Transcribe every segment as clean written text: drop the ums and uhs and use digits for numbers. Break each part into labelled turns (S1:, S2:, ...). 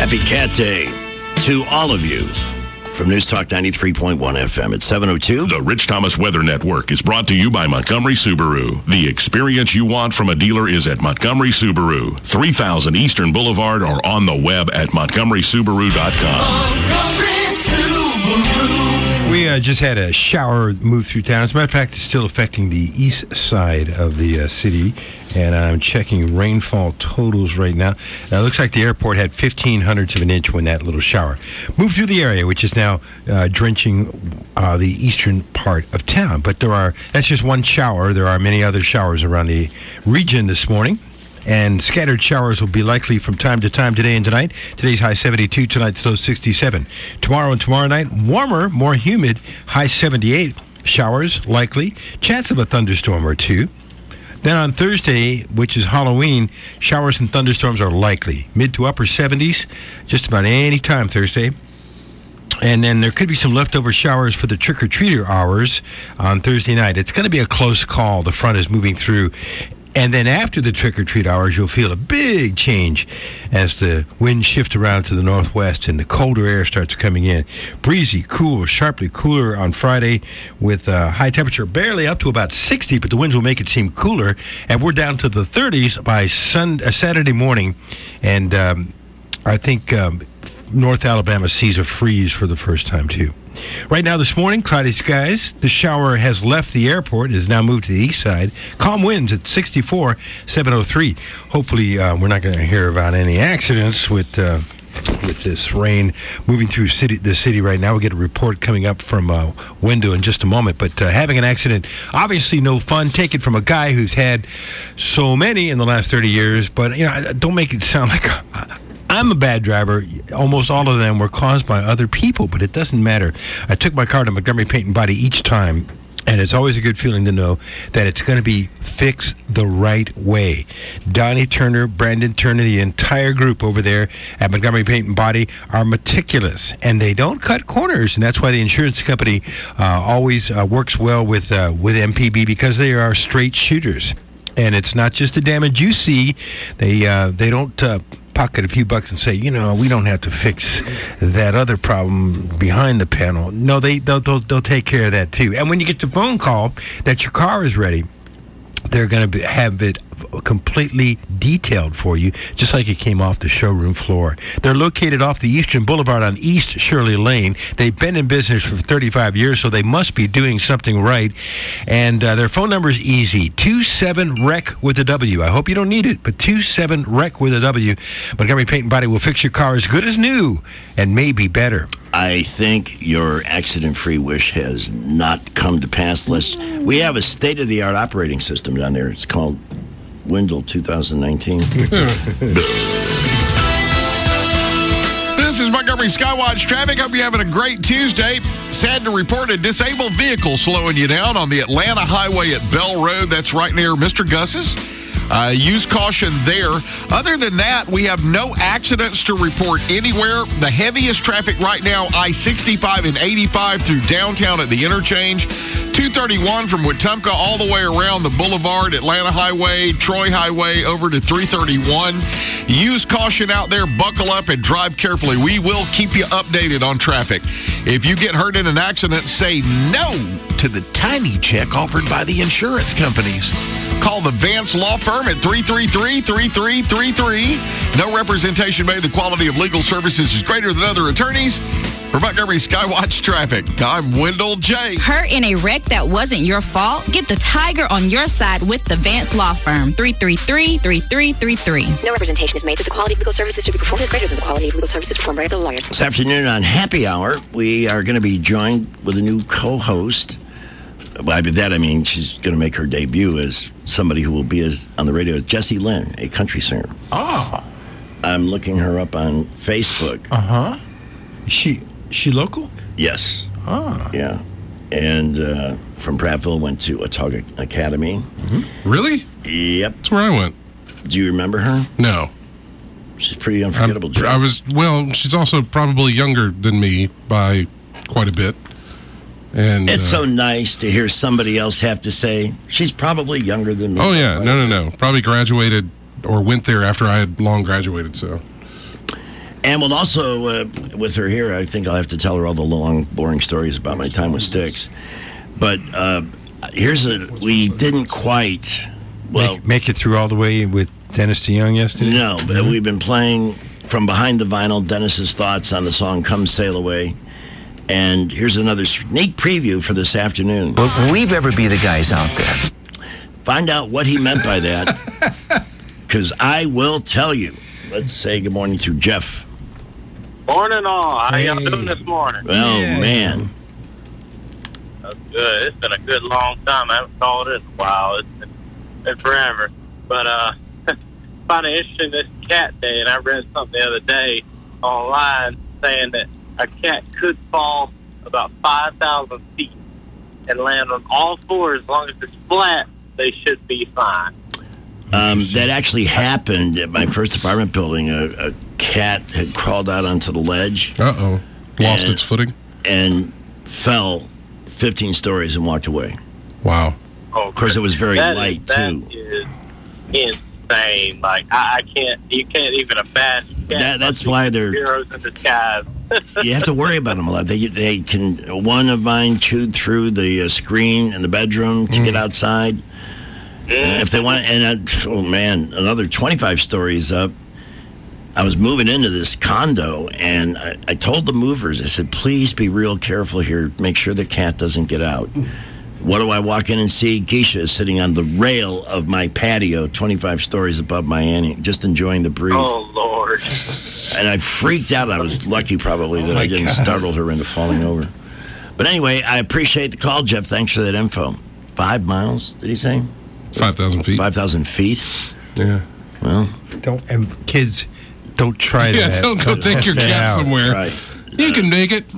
S1: Happy Cat Day to all of you from News Talk 93.1 FM at 7:02.
S2: The Rich Thomas Weather Network is brought to you by Montgomery Subaru. The experience you want from a dealer is at Montgomery Subaru, 3000 Eastern Boulevard, or on the web at montgomerysubaru.com.
S3: We just had a shower move through town. As a matter of fact, it's still affecting the east side of the city, and I'm checking rainfall totals right now. It looks like the airport had 0.15 of an inch when that little shower moved through the area, which is now drenching the eastern part of town. But that's just one shower. There are many other showers around the region this morning. And scattered showers will be likely from time to time today and tonight. Today's high 72, tonight's low 67. Tomorrow and tomorrow night, warmer, more humid, high 78. Showers likely, chance of a thunderstorm or two. Then on Thursday, which is Halloween, showers and thunderstorms are likely. Mid to upper 70s, just about any time Thursday. And then there could be some leftover showers for the trick-or-treater hours on Thursday night. It's going to be a close call. The front is moving through. And then after the trick-or-treat hours, you'll feel a big change as the winds shift around to the northwest and the colder air starts coming in. Breezy, cool, sharply cooler on Friday with high temperature barely up to about 60, but the winds will make it seem cooler. And we're down to the 30s by Saturday morning. And I think North Alabama sees a freeze for the first time, too. Right now this morning, cloudy skies. The shower has left the airport, has now moved to the east side. Calm winds at 64, 703. Hopefully, we're not going to hear about any accidents with this rain moving through the city right now. We'll get a report coming up from Window in just a moment. But having an accident, obviously no fun. Take it from a guy who's had so many in the last 30 years. But, don't make it sound like I'm a bad driver. Almost all of them were caused by other people, but it doesn't matter. I took my car to Montgomery Paint and Body each time, and it's always a good feeling to know that it's going to be fixed the right way. Donnie Turner, Brandon Turner, the entire group over there at Montgomery Paint and Body are meticulous, and they don't cut corners, and that's why the insurance company always works well with MPB, because they are straight shooters. And it's not just the damage you see. They don't pocket a few bucks and say, we don't have to fix that other problem behind the panel. No, they'll take care of that too. And when you get the phone call that your car is ready, they're going to have it completely detailed for you, just like it came off the showroom floor. They're located off the Eastern Boulevard on East Shirley Lane. They've been in business for 35 years, so they must be doing something right. And their phone number is easy, 27-REC with a W. I hope you don't need it, but 27-REC with a W. Montgomery Paint and Body will fix your car as good as new and maybe better.
S1: I think your accident-free wish has not come to pass. We have a state-of-the-art operating system down there. It's called Wendell 2019.
S4: This is Montgomery Skywatch Traffic. Hope you're having a great Tuesday. Sad to report a disabled vehicle slowing you down on the Atlanta Highway at Bell Road. That's right near Mr. Gus's. Use caution there. Other than that, we have no accidents to report anywhere. The heaviest traffic right now, I-65 and 85 through downtown at the interchange. 231 from Wetumpka all the way around the Boulevard, Atlanta Highway, Troy Highway, over to 331. Use caution out there. Buckle up and drive carefully. We will keep you updated on traffic. If you get hurt in an accident, say no to the tiny check offered by the insurance companies. Call the Vance Law Firm at 333-3333. No representation made. The quality of legal services is greater than other attorneys. For Montgomery Skywatch Traffic, I'm Wendell J.
S5: Hurt in a wreck that wasn't your fault? Get the tiger on your side with the Vance Law Firm. 333-3333.
S6: No representation is made that the quality of legal services to be performed is greater than the quality of legal services performed by other lawyers.
S1: This afternoon on Happy Hour, we are going to be joined with a new co-host. By that, I mean she's going to make her debut as somebody who will be on the radio, Jessie Lynn, a country singer.
S3: Oh.
S1: I'm looking her up on Facebook.
S3: Uh-huh. She local?
S1: Yes.
S3: Ah.
S1: Yeah. And from Prattville, went to Watauga Academy.
S4: Mm-hmm. Really?
S1: Yep.
S4: That's where I went.
S1: Do you remember her?
S4: No.
S1: She's pretty unforgettable, Joe.
S4: She's also probably younger than me by quite a bit. And
S1: it's so nice to hear somebody else have to say, she's probably younger than me.
S4: Oh, yeah. No. Probably graduated or went there after I had long graduated, so.
S1: And we'll also, with her here, I think I'll have to tell her all the long, boring stories about my time with Styx. But we didn't quite,
S3: make it through all the way with Dennis DeYoung yesterday?
S1: No, but we've been playing from behind the vinyl, Dennis's thoughts on the song Come Sail Away. And here's another sneak preview for this afternoon.
S7: Will we ever be the guys out there?
S1: Find out what he meant by that, because I will tell you. Let's say good morning to Jeff.
S8: Morning all. How y'all doing this morning?
S1: Well, man.
S8: That's good. It's been a good long time. I haven't called it in a while. It's been forever. But I find it interesting this cat day, and I read something the other day online saying that a cat could fall about 5,000 feet and land on all fours. As long as it's flat, they should be fine.
S1: That actually happened at my first apartment building. A cat had crawled out onto the ledge.
S9: Uh-oh. Lost its footing?
S1: And fell 15 stories and walked away.
S9: Wow.
S8: Oh,
S1: of course, it was very light, too.
S8: That is insane. Like, you can't even imagine.
S1: That's why they're
S8: heroes in disguise.
S1: You have to worry about them a lot. They can. One of mine chewed through the screen in the bedroom to get outside. If they want, another 25 stories up. I was moving into this condo, and I told the movers, I said, please be real careful here. Make sure the cat doesn't get out. What do I walk in and see? Geisha is sitting on the rail of my patio, 25 stories above my ante, just enjoying the breeze.
S8: Oh, Lord.
S1: And I freaked out. I was lucky, probably, that I didn't startle her into falling over. But anyway, I appreciate the call, Jeff. Thanks for that info. 5 miles, did he say?
S9: 5,000 feet.
S1: 5,000 feet?
S9: Yeah.
S1: Well.
S3: Kids, don't try that.
S9: Yeah, don't go take your cat somewhere.
S1: Right.
S9: You can make it.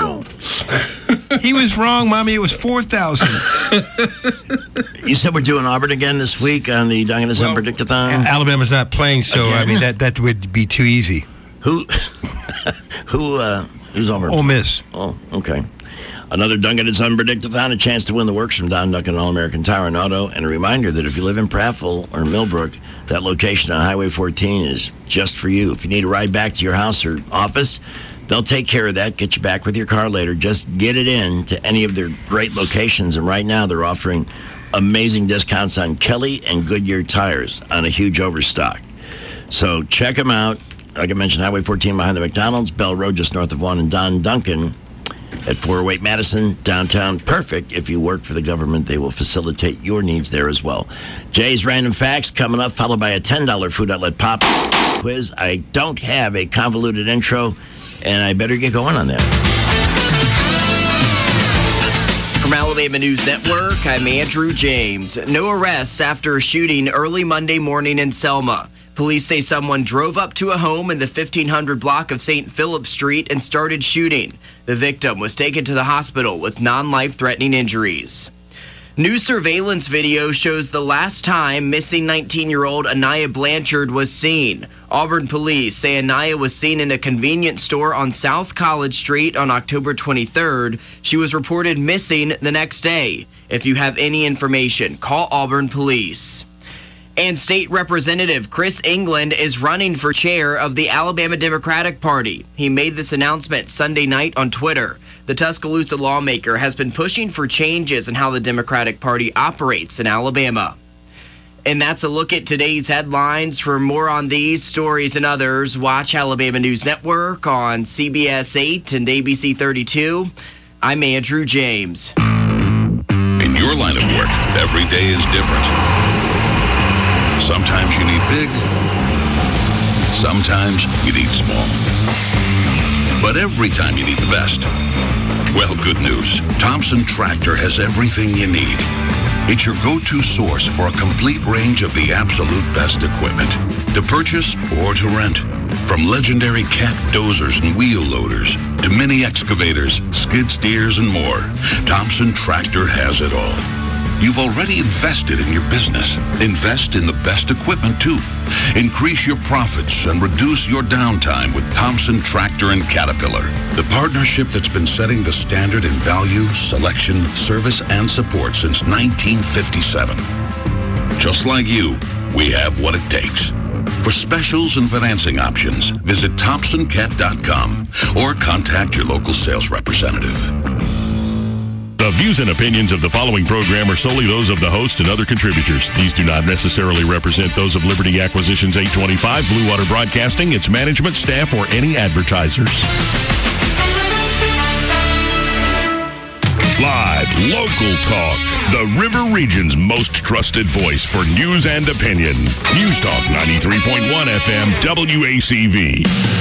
S3: He was wrong, Mommy. It was 4,000.
S1: You said we're doing Auburn again this week on the Duncan and Predictathon?
S3: Alabama's not playing, so,
S1: again?
S3: I mean, that would be too easy.
S1: Who's Auburn?
S3: Ole Miss.
S1: Oh, okay. Another Duncan and Son Predictathon, a chance to win the works from Don Duncan All-American Tire and Auto, and a reminder that if you live in Prattville or Millbrook, that location on Highway 14 is just for you. If you need a ride back to your house or office, they'll take care of that, get you back with your car later. Just get it in to any of their great locations, and right now they're offering amazing discounts on Kelly and Goodyear tires on a huge overstock. So check them out. Like I mentioned, Highway 14 behind the McDonald's, Bell Road just north of 1, and Don Duncan at 408 Madison, downtown. Perfect. If you work for the government, they will facilitate your needs there as well. Jay's Random Facts coming up, followed by a $10 Food Outlet Pop quiz. I don't have a convoluted intro, and I better get going on that.
S10: From Alabama News Network, I'm Andrew James. No arrests after a shooting early Monday morning in Selma. Police say someone drove up to a home in the 1500 block of St. Philip Street and started shooting. The victim was taken to the hospital with non-life-threatening injuries. New surveillance video shows the last time missing 19-year-old Anaya Blanchard was seen. Auburn police say Anaya was seen in a convenience store on South College Street on October 23rd. She was reported missing the next day. If you have any information, call Auburn police. And State Representative Chris England is running for chair of the Alabama Democratic Party. He made this announcement Sunday night on Twitter. The Tuscaloosa lawmaker has been pushing for changes in how the Democratic Party operates in Alabama. And that's a look at today's headlines. For more on these stories and others, watch Alabama News Network on CBS 8 and ABC 32. I'm Andrew James.
S2: In your line of work, every day is different. Sometimes you need big, sometimes you need small. But every time you need the best. Well, good news. Thompson Tractor has everything you need. It's your go-to source for a complete range of the absolute best equipment. To purchase or to rent. From legendary cat dozers and wheel loaders to mini excavators, skid steers, and more, Thompson Tractor has it all. You've already invested in your business. Invest in the best equipment, too. Increase your profits and reduce your downtime with Thompson Tractor and Caterpillar, the partnership that's been setting the standard in value, selection, service, and support since 1957. Just like you, we have what it takes.
S11: For specials and financing options, visit ThompsonCat.com or contact your local sales representative.
S2: The views and opinions of the following program are solely those of the host and other contributors. These do not necessarily represent those of Liberty Acquisitions 825, Blue Water Broadcasting, its management, staff, or any advertisers. Live, local talk. The River Region's most trusted voice for news and opinion. News Talk 93.1 FM WACV.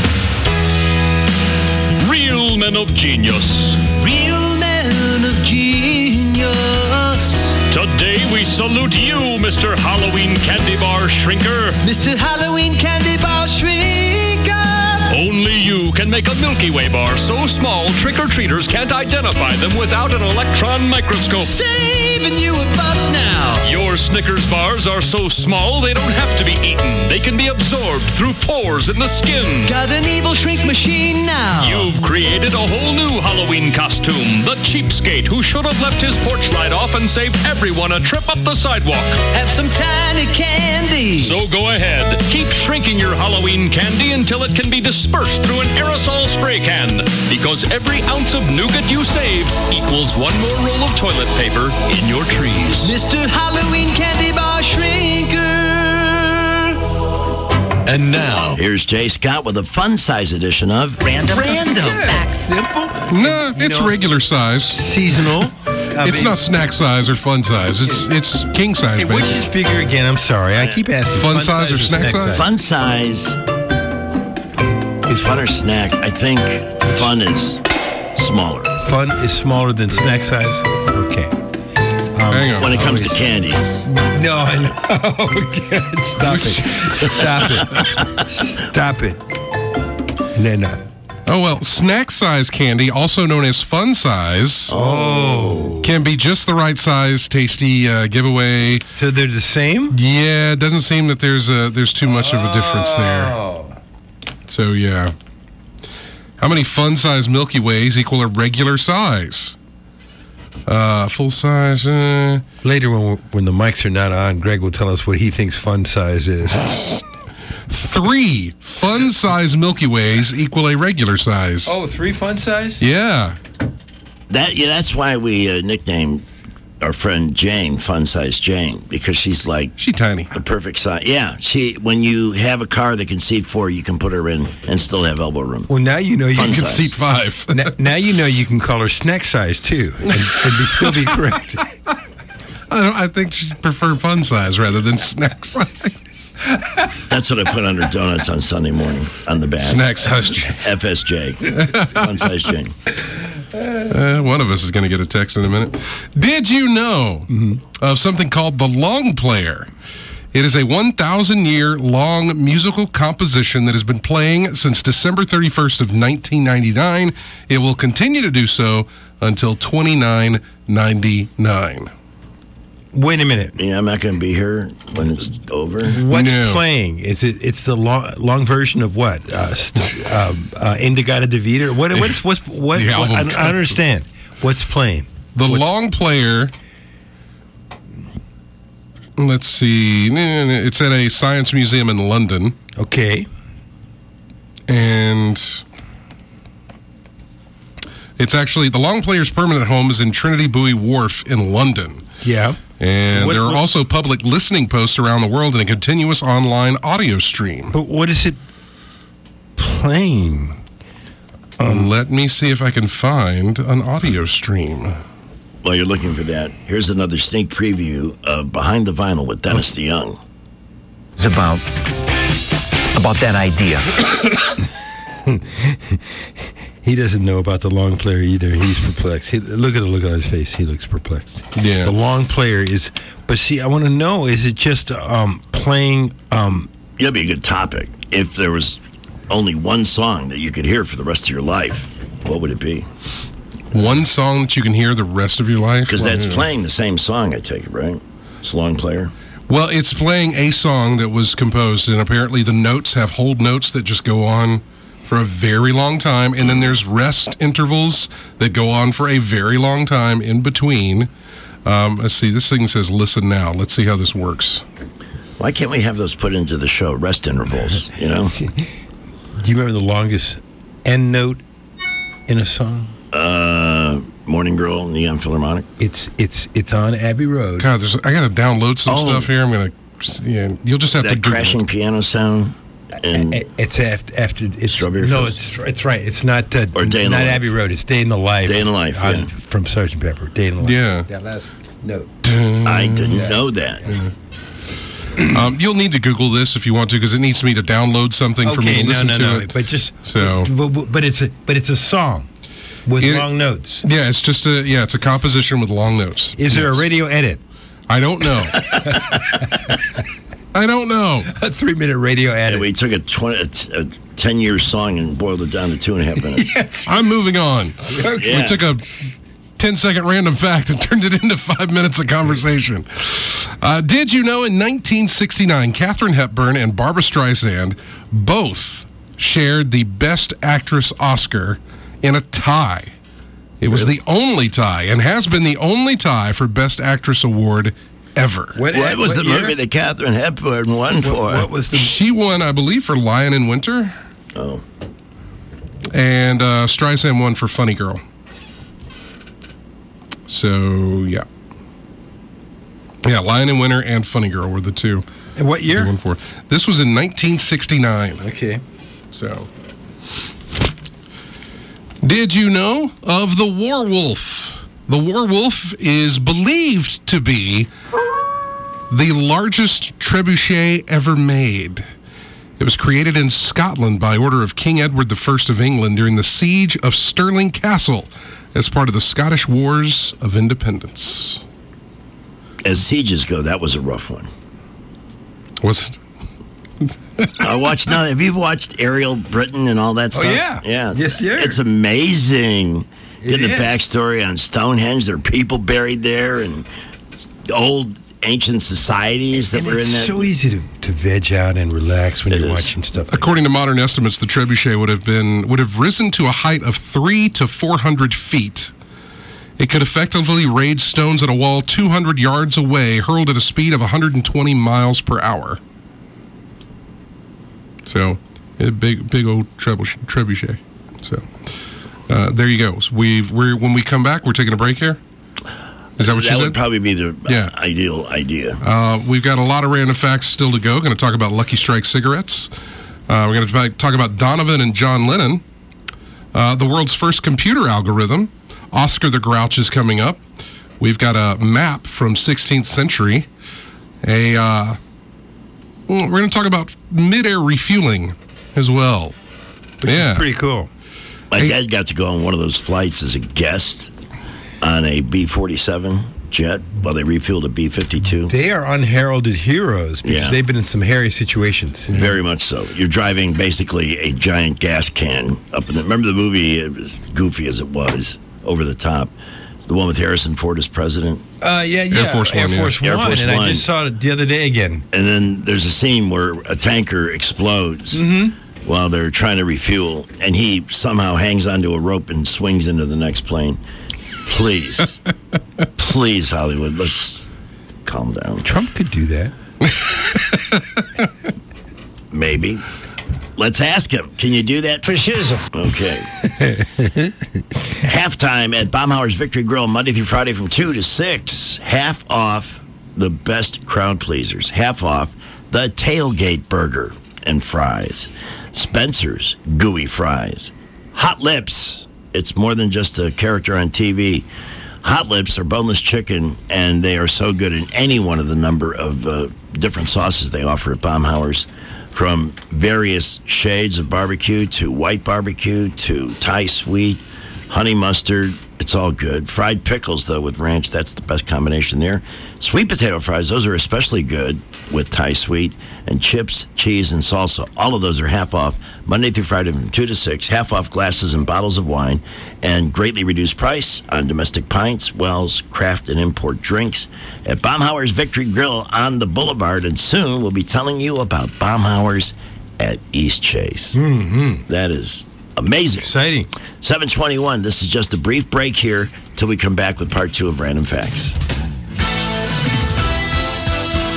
S2: Real men of genius.
S12: Real men of genius.
S2: Today we salute you, Mr. Halloween Candy Bar Shrinker.
S12: Mr. Halloween Candy Bar Shrinker.
S2: Only you can make a Milky Way bar so small trick-or-treaters can't identify them without an electron microscope.
S12: Saving you a buck now.
S2: Your Snickers bars are so small they don't have to be eaten. They can be absorbed through pores in the skin.
S12: Got an evil shrink machine now.
S2: You've created a whole new Halloween costume. The cheapskate who should have left his porch light off and saved everyone a trip up the sidewalk.
S12: Have some tiny candy.
S2: So go ahead. Keep shrinking your Halloween candy until it can be dispersed through an aerosol spray can. Because every ounce of nougat you save equals one more roll of toilet paper in your trees.
S12: Mr. Halloween Candy Bar Shrinker.
S1: And now, here's Jay Scott with a fun-size edition of
S10: Random.
S3: That's simple.
S9: No, it's regular size.
S3: Seasonal.
S9: It's not snack size or fun size. It's king size.
S3: Hey, which is bigger again? I'm sorry. I keep asking.
S9: Fun size or snack size?
S1: Fun size is fun or snack. I think fun is smaller.
S3: Fun is smaller than snack size? Okay.
S9: Hang on.
S1: When it comes to candy.
S3: No, I know. Stop it. Stop it. And then,
S9: Oh, well, snack size candy, also known as fun size, can be just the right size, tasty giveaway.
S3: So they're the same?
S9: Yeah, it doesn't seem that there's too much of a difference there. So, yeah. How many fun size Milky Ways equal a regular size? Full size.
S3: Later, when the mics are not on, Greg will tell us what he thinks fun size is.
S9: 3 fun size Milky Ways equal a regular size.
S3: Oh, 3 fun size?
S9: Yeah.
S1: That's why we nicknamed our friend Jane Fun Size Jane, because she's
S9: tiny,
S1: the perfect size. Yeah, when you have a car that can seat 4, you can put her in and still have elbow room.
S3: Well, now you know you
S1: Fun
S3: can
S1: size.
S9: Seat 5.
S3: now you know you can call her snack size too, and still be correct.
S9: I think she'd prefer fun size rather than snack size.
S1: That's what I put on her donuts on Sunday morning on the back.
S9: Snack size Jane.
S1: FSJ. Fun Size Jane.
S9: One of us is going to get a text in a minute. Did you know of something called the Long Player? It is a 1,000-year long musical composition that has been playing since December 31st of 1999. It will continue to do so until 2999.
S1: Wait a minute. Yeah, I'm not going to be here when it's over.
S3: What's playing? It's the long version of what? Indigada Divida? What? I don't understand. What's playing?
S9: The Long Player. Let's see. It's at a science museum in London.
S3: Okay.
S9: And it's actually, the Long Player's permanent home is in Trinity Buoy Wharf in London.
S3: Yeah.
S9: And there are also public listening posts around the world and a continuous online audio stream.
S3: But what is it playing?
S9: Let me see if I can find an audio stream.
S1: While you're looking for that, here's another sneak preview of Behind the Vinyl with Dennis DeYoung.
S7: It's about that idea.
S3: He doesn't know about the Long Player either. He's perplexed. Look at the look on his face. He looks perplexed.
S9: Yeah.
S3: The Long Player is... But see, I want to know, is it just playing...
S1: That'd be a good topic. If there was only one song that you could hear for the rest of your life, what would it be?
S9: One song that you can hear the rest of your life?
S1: Because that's playing the same song, I take it, right? It's Long Player.
S9: Well, it's playing a song that was composed, and apparently the notes have hold notes that just go on for a very long time, and then there's rest intervals that go on for a very long time in between. Let's see, this thing says listen now. Let's see how this works.
S1: Why can't we have those put into the show? Rest intervals, you know?
S3: Do you remember the longest end note in a song?
S1: Morning Girl, Neon Philharmonic.
S3: It's on Abbey Road.
S9: God, I got to download some stuff here. I'm going to, you'll just have
S1: that
S9: to Google
S1: crashing
S9: it.
S1: piano sound. And
S3: it's after it's
S1: Strawberry
S3: no,
S1: Fields.
S3: it's right. It's not
S1: Or Day in the
S3: not
S1: Life.
S3: Abbey Road. It's Day in the Life.
S1: Day in the Life,
S3: on-
S1: yeah.
S3: from Sgt. Pepper. Day in the Life.
S9: Yeah.
S3: That last note.
S1: I didn't know that.
S9: You'll need to Google this if you want to, because it needs me to download something for me to listen to it.
S3: But just
S9: So,
S3: but it's a song with long notes.
S9: yeah, it's just it's a composition with long notes.
S3: Is there a radio edit?
S9: I don't know. I don't know.
S3: A 3-minute radio edit.
S1: And we took a 10-year song and boiled it down to 2.5 minutes.
S3: Yes.
S9: I'm moving on.
S1: Yeah.
S9: We took a 10-second random fact and turned it into 5 minutes of conversation. Did you know in 1969, Katharine Hepburn and Barbra Streisand both shared the Best Actress Oscar in a tie? It was the only tie and has been the only tie for Best Actress Award ever.
S1: What was the
S3: year?
S1: movie that Katharine Hepburn won for?
S3: What was the?
S9: She won, I believe, for Lion in Winter.
S1: Oh.
S9: And Streisand won for Funny Girl. So, yeah. Yeah, Lion in Winter and Funny Girl were the two.
S3: And what year?
S9: they won for. This was in 1969.
S3: Okay.
S9: So, did you know of the Warwolf? The Warwolf is believed to be the largest trebuchet ever made. It was created in Scotland by order of King Edward I of England during the siege of Stirling Castle as part of the Scottish Wars of Independence.
S1: As sieges go, that was a rough one.
S9: Was it?
S1: I watched now. Have you watched Ariel Britain and all that stuff?
S3: yeah.
S1: Yeah.
S3: Yes, sir.
S1: It's amazing. Getting the
S3: is.
S1: backstory on Stonehenge. There are people buried there and old ancient societies that
S3: And
S1: were in
S3: it's
S1: that.
S3: so easy to veg out and relax when
S1: It
S3: you're
S1: is.
S3: watching stuff. Like
S9: According to modern estimates, the trebuchet would have risen to a height of 300 to 400 feet. It could effectively raise stones at a wall 200 yards away, hurled at a speed of 120 miles per hour. So, a big old trebuchet. So, there you go. So when we come back, we're taking a break here. Is that what you
S1: That
S9: said?
S1: would probably be the ideal idea.
S9: We've got a lot of random facts still to go. Going to talk about Lucky Strike cigarettes. We're going to talk about Donovan and John Lennon. The world's first computer algorithm. Oscar the Grouch is coming up. We've got a map from 16th century. We're going to talk about mid-air refueling as well.
S3: It's pretty cool.
S1: My dad got to go on one of those flights as a guest on a B-47 jet while they refueled a B-52.
S3: They are unheralded heroes because they've been in some hairy situations.
S1: Very much so. You're driving basically a giant gas can up in the... Remember the movie, it was goofy as it was, over the top, the one with Harrison Ford as president?
S3: Air Force One.
S1: Air Force
S3: And I
S1: One.
S3: just saw it the other day again.
S1: And then there's a scene where a tanker explodes while they're trying to refuel, and he somehow hangs onto a rope and swings into the next plane. Please. Please, Hollywood, let's calm down.
S3: Trump could do that.
S1: Maybe. Let's ask him. Can you do that?
S3: Fascism.
S1: Okay. Halftime at Baumhauer's Victory Grill, Monday through Friday from 2 to 6. Half off the best crowd pleasers. Half off the tailgate burger and fries. Spencer's gooey fries. Hot Lips. It's more than just a character on TV. Hot Lips are boneless chicken, and they are so good in any one of the number of different sauces they offer at Baumhauer's. From various shades of barbecue to white barbecue to Thai sweet, honey mustard, it's all good. Fried pickles, though, with ranch, that's the best combination there. Sweet potato fries, those are especially good with Thai sweet. And chips, cheese, and salsa, all of those are half off Monday through Friday from 2 to 6. Half off glasses and bottles of wine. And greatly reduced price on domestic pints, wells, craft, and import drinks at Baumhauer's Victory Grill on the Boulevard. And soon we'll be telling you about Baumhauer's at East Chase.
S3: Mm-hmm.
S1: That is amazing.
S3: Exciting.
S1: 7:21. This is just a brief break here till we come back with part 2 of Random Facts.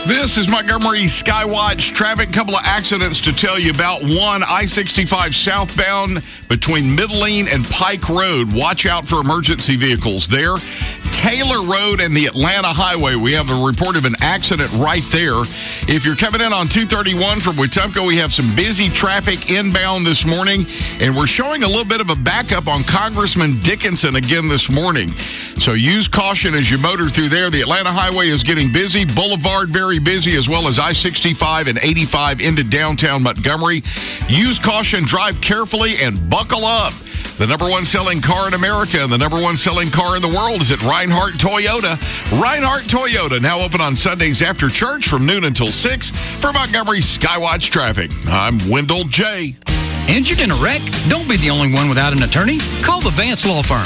S4: This is Montgomery Skywatch traffic. Couple of accidents to tell you about. One, I-65 southbound between Middling and Pike Road. Watch out for emergency vehicles there. Taylor Road and the Atlanta Highway. We have a report of an accident right there. If you're coming in on 231 from Wetumpka, we have some busy traffic inbound this morning, and we're showing a little bit of a backup on Congressman Dickinson again this morning. So use caution as you motor through there. The Atlanta Highway is getting busy. Boulevard very busy, as well as I-65 and 85 into downtown Montgomery. Use caution, drive carefully, and buckle up. The number one selling car in America and the number one selling car in the world is at Reinhardt Toyota. Reinhardt Toyota, now open on Sundays after church from noon until 6 for Montgomery Skywatch traffic. I'm Wendell J.
S13: Injured in a wreck? Don't be the only one without an attorney. Call the Vance Law Firm,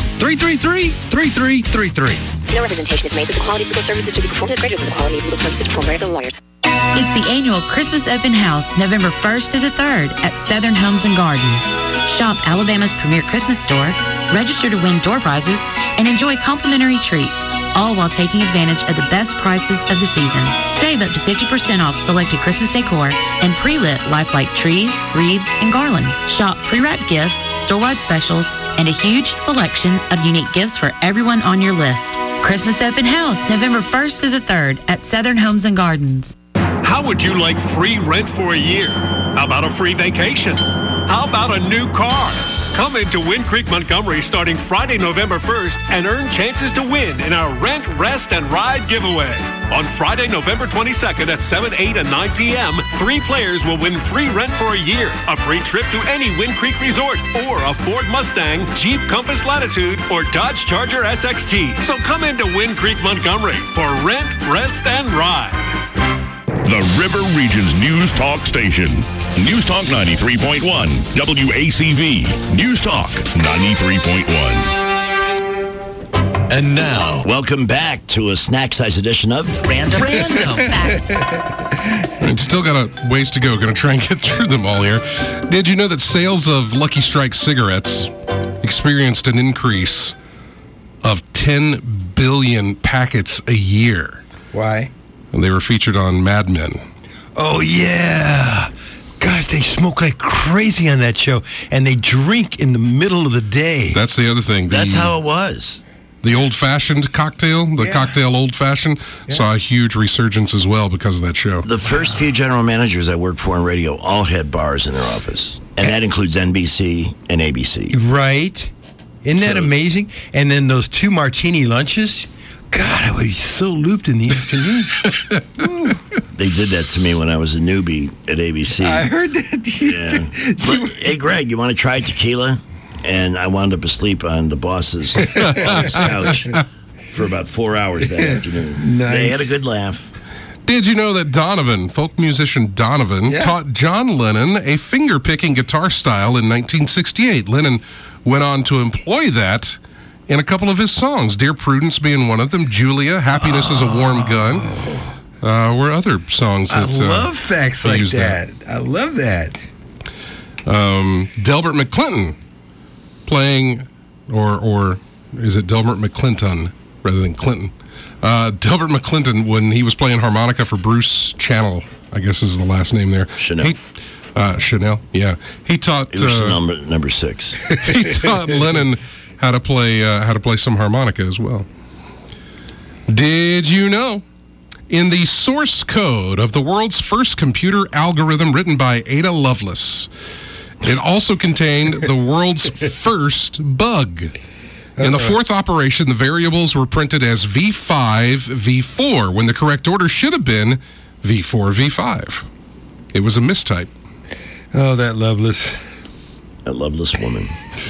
S13: 333-3333.
S6: No representation is made that the quality of legal services to be performed is greater than the quality of legal services performed by other lawyers.
S14: It's the annual Christmas Open House, November 1st through the 3rd at Southern Homes and Gardens. Shop Alabama's premier Christmas store, register to win door prizes, and enjoy complimentary treats, all while taking advantage of the best prices of the season. Save up to 50% off selected Christmas decor and pre-lit lifelike trees, wreaths, and garland. Shop pre-wrapped gifts, store-wide specials, and a huge selection of unique gifts for everyone on your list. Christmas Open House, November 1st through the 3rd at Southern Homes and Gardens.
S15: How would you like free rent for a year? How about a free vacation? How about a new car? Come into Wind Creek, Montgomery starting Friday, November 1st and earn chances to win in our Rent, Rest, and Ride giveaway. On Friday, November 22nd at 7, 8, and 9 p.m., 3 players will win free rent for a year, a free trip to any Wind Creek resort, or a Ford Mustang, Jeep Compass Latitude, or Dodge Charger SXT. So come into Wind Creek, Montgomery for Rent, Rest, and Ride.
S2: The River Region's News Talk station. News Talk 93.1. WACV. News Talk 93.1.
S1: And now, welcome back to a snack-size edition of Random Facts.
S9: Still got a ways to go. Going to try and get through them all here. Did you know that sales of Lucky Strike cigarettes experienced an increase of 10 billion packets a year?
S3: Why?
S9: And they were featured on Mad Men.
S3: Oh, yeah. Gosh, they smoke like crazy on that show, and they drink in the middle of the day.
S9: That's the other thing.
S1: That's how it was.
S9: The old-fashioned cocktail, cocktail old-fashioned, saw a huge resurgence as well because of that show.
S1: The first few general managers I worked for in radio all had bars in their office, and that includes NBC and ABC.
S3: Right. Isn't that amazing? And then those 2 martini lunches. God, I was so looped in the afternoon.
S1: They did that to me when I was a newbie at ABC.
S3: I heard that.
S1: Yeah. But, hey, Greg, you want to try tequila? And I wound up asleep on the boss's couch for about 4 hours that afternoon.
S3: Nice.
S1: They had a good laugh.
S9: Did you know that Donovan, folk musician Donovan, taught John Lennon a finger-picking guitar style in 1968? Lennon went on to employ that in a couple of his songs, Dear Prudence being one of them, Julia, Happiness is a Warm Gun, were other songs that
S3: I love facts like that. I love that.
S9: Delbert McClinton playing, or is it Delbert McClinton rather than Clinton? Delbert McClinton, when he was playing harmonica for Bruce Channel, I guess is the last name there.
S1: Chanel.
S9: Chanel, yeah. He taught...
S1: It was number 6.
S9: He taught Lennon how to play some harmonica as well. Did you know? In the source code of the world's first computer algorithm written by Ada Lovelace, it also contained the world's first bug. In the 4th operation, the variables were printed as V5, V4, when the correct order should have been V4, V5. It was a mistype.
S3: Oh, that Lovelace.
S1: That loveless woman.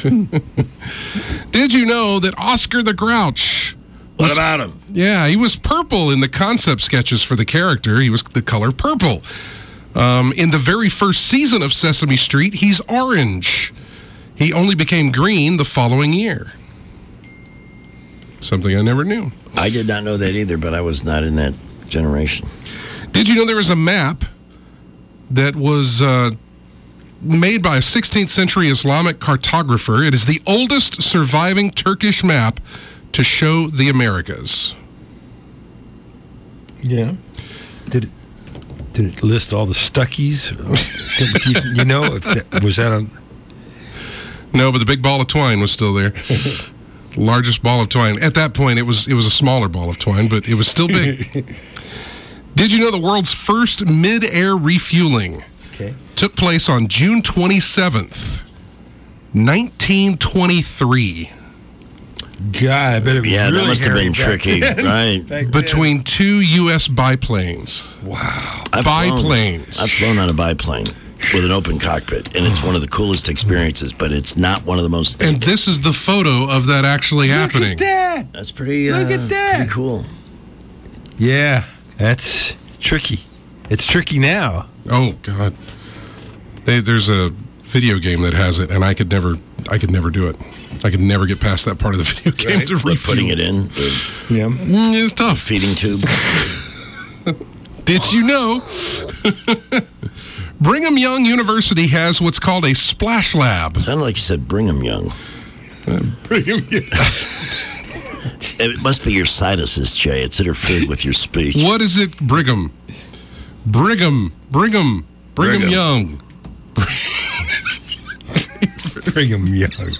S9: Did you know that Oscar the Grouch...
S1: What about him?
S9: Yeah, he was purple in the concept sketches for the character. He was the color purple. In the very first season of Sesame Street, he's orange. He only became green the following year. Something I never knew.
S1: I did not know that either, but I was not in that generation.
S9: Did you know there was a map that was made by a 16th century Islamic cartographer? It is the oldest surviving Turkish map to show the Americas.
S3: Yeah. Did it list all the Stuckies? You know, was that on?
S9: No, but the big ball of twine was still there. Largest ball of twine. At that point, it was a smaller ball of twine, but it was still big. Did you know the world's first mid-air refueling took place on June 27th, 1923?
S3: God, I bet it was
S1: Yeah,
S3: really
S1: that must have
S3: hairy
S1: been
S3: back
S1: tricky,
S3: then.
S1: right?
S9: Between two U.S. biplanes.
S3: Wow.
S9: Biplanes.
S1: I've flown on a biplane with an open cockpit, and it's one of the coolest experiences, but it's not one of the most...
S9: And this is the photo of that actually happening.
S3: Look at that.
S1: That's pretty,
S3: Look at that.
S1: pretty cool.
S3: Yeah, that's tricky. It's tricky now.
S9: Oh, God. There's a video game that has it, and I could never do it. I could never get past that part of the video game to
S1: Like
S9: refuel.
S1: putting it in.
S3: Yeah.
S9: It's tough.
S1: Feeding tube.
S9: Did you know Brigham Young University has what's called a splash lab?
S1: Sounded like you said Brigham Young.
S3: Brigham Young.
S1: It must be your sinuses, Jay. It's interfered with your speech.
S9: What is it, Brigham? Brigham Young.
S3: Brigham Young.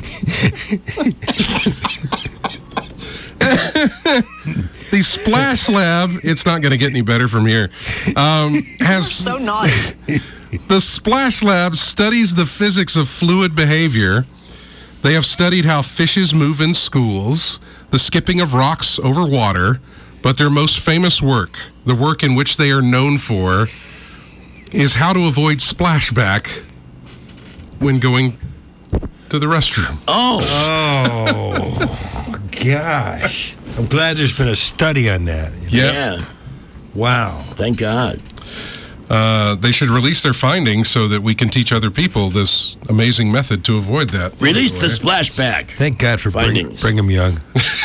S9: The Splash Lab, it's not going to get any better from here, has...
S10: So naughty.
S9: The Splash Lab studies the physics of fluid behavior. They have studied how fishes move in schools, the skipping of rocks over water, but their most famous work, the work in which they are known for, is how to avoid splashback when going to the restroom.
S3: Oh, gosh. I'm glad there's been a study on that.
S1: Yeah.
S3: Wow.
S1: Thank God.
S9: They should release their findings so that we can teach other people this amazing method to avoid that.
S1: Release the splashback.
S3: Thank God for
S1: Findings.
S3: Brigham Young.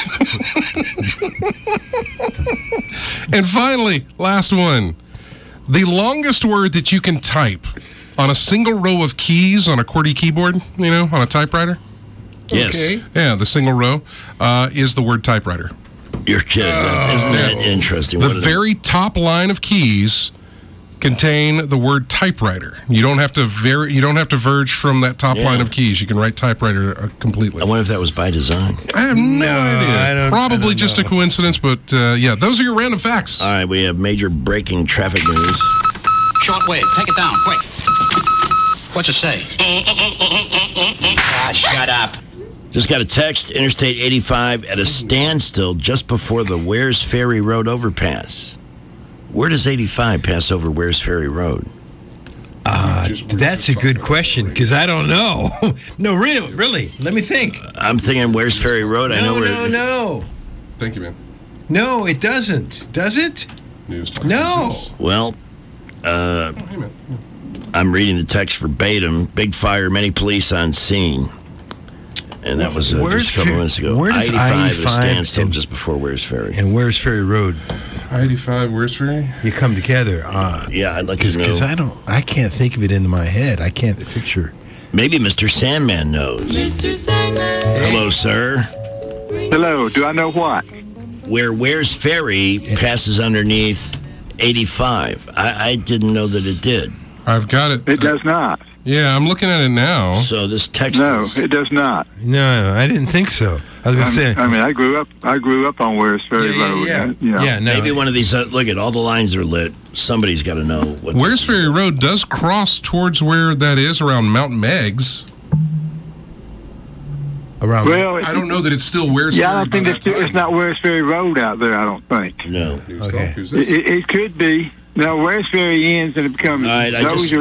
S9: And finally, last one. The longest word that you can type on a single row of keys on a QWERTY keyboard, on a typewriter?
S1: Yes.
S9: Okay. Yeah, the single row is the word typewriter.
S1: You're kidding. Isn't that interesting?
S9: The very top line of keys contain the word typewriter. You don't have to verge from that top line of keys. You can write typewriter completely.
S1: I wonder if that was by design.
S9: I have no idea. Probably just a coincidence, but yeah, those are your random facts.
S1: All right, we have major breaking traffic news.
S13: Shortwave, take it down, quick. What's it say? Shut up.
S1: Just got a text, Interstate 85 at a standstill just before the Wares Ferry Road overpass. Where does 85 pass over Wares Ferry Road?
S3: That's a good question, because I don't know. No, really. Let me think.
S1: I'm thinking Wares Ferry Road. I know where.
S3: No.
S9: Thank you, man.
S3: No, it doesn't. Does it? No.
S1: Well, I'm reading the text verbatim. Big fire, many police on scene. And that was just a couple minutes ago.
S3: Where does
S1: I-85 at a
S3: I-85
S1: standstill just before Wares Ferry.
S3: And Wares Ferry Road?
S9: I-85, Wares Ferry?
S3: You come together.
S1: Yeah, I'd like to know.
S3: Because I can't think of it in my head. I can't picture.
S1: Maybe Mr. Sandman knows.
S16: Mr. Sandman.
S1: Hello, sir.
S16: Hello, do I know what?
S1: Where Wares Ferry passes underneath 85. I didn't know that it did.
S9: I've got it.
S16: It does not.
S9: Yeah, I'm looking at it now.
S1: So this text
S16: No, it does not.
S3: No, I didn't think so. I was going to say.
S16: I mean, I grew up on Wares Ferry Road.
S3: Yeah, no.
S1: Maybe one of these, look at all the lines are lit. Somebody's got to know what
S9: Wares Ferry Road does cross towards where that is, around Mount Meigs.
S3: Around.
S16: Well,
S9: I don't know that it's still Wares Ferry.
S16: Yeah, I don't think it's not Wares Ferry Road out there, I don't think.
S1: No.
S3: Okay.
S16: It could be. Now, Wares Ferry ends and it becomes...
S1: All right, I just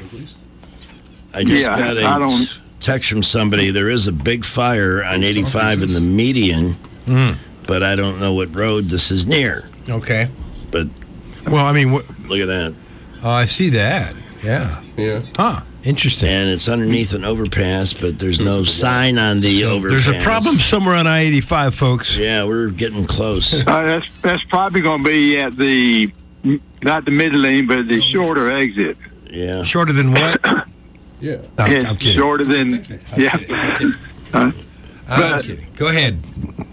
S1: got a text from somebody. There is a big fire on 85 in the median, but I don't know what road this is near.
S3: Okay.
S1: But,
S3: well, I mean...
S1: look at that.
S3: Oh, I see that. Yeah.
S9: Yeah.
S3: Huh. Interesting.
S1: And it's underneath an overpass, but there's no sign on the overpass.
S3: There's a problem somewhere on I-85, folks.
S1: Yeah, we're getting close.
S16: That's probably going to be at the... Not the middle lane, but the shorter exit.
S1: Yeah.
S3: Shorter than what?
S9: Yeah.
S3: I'm kidding.
S16: Shorter than... Yeah.
S3: I'm kidding. Go ahead.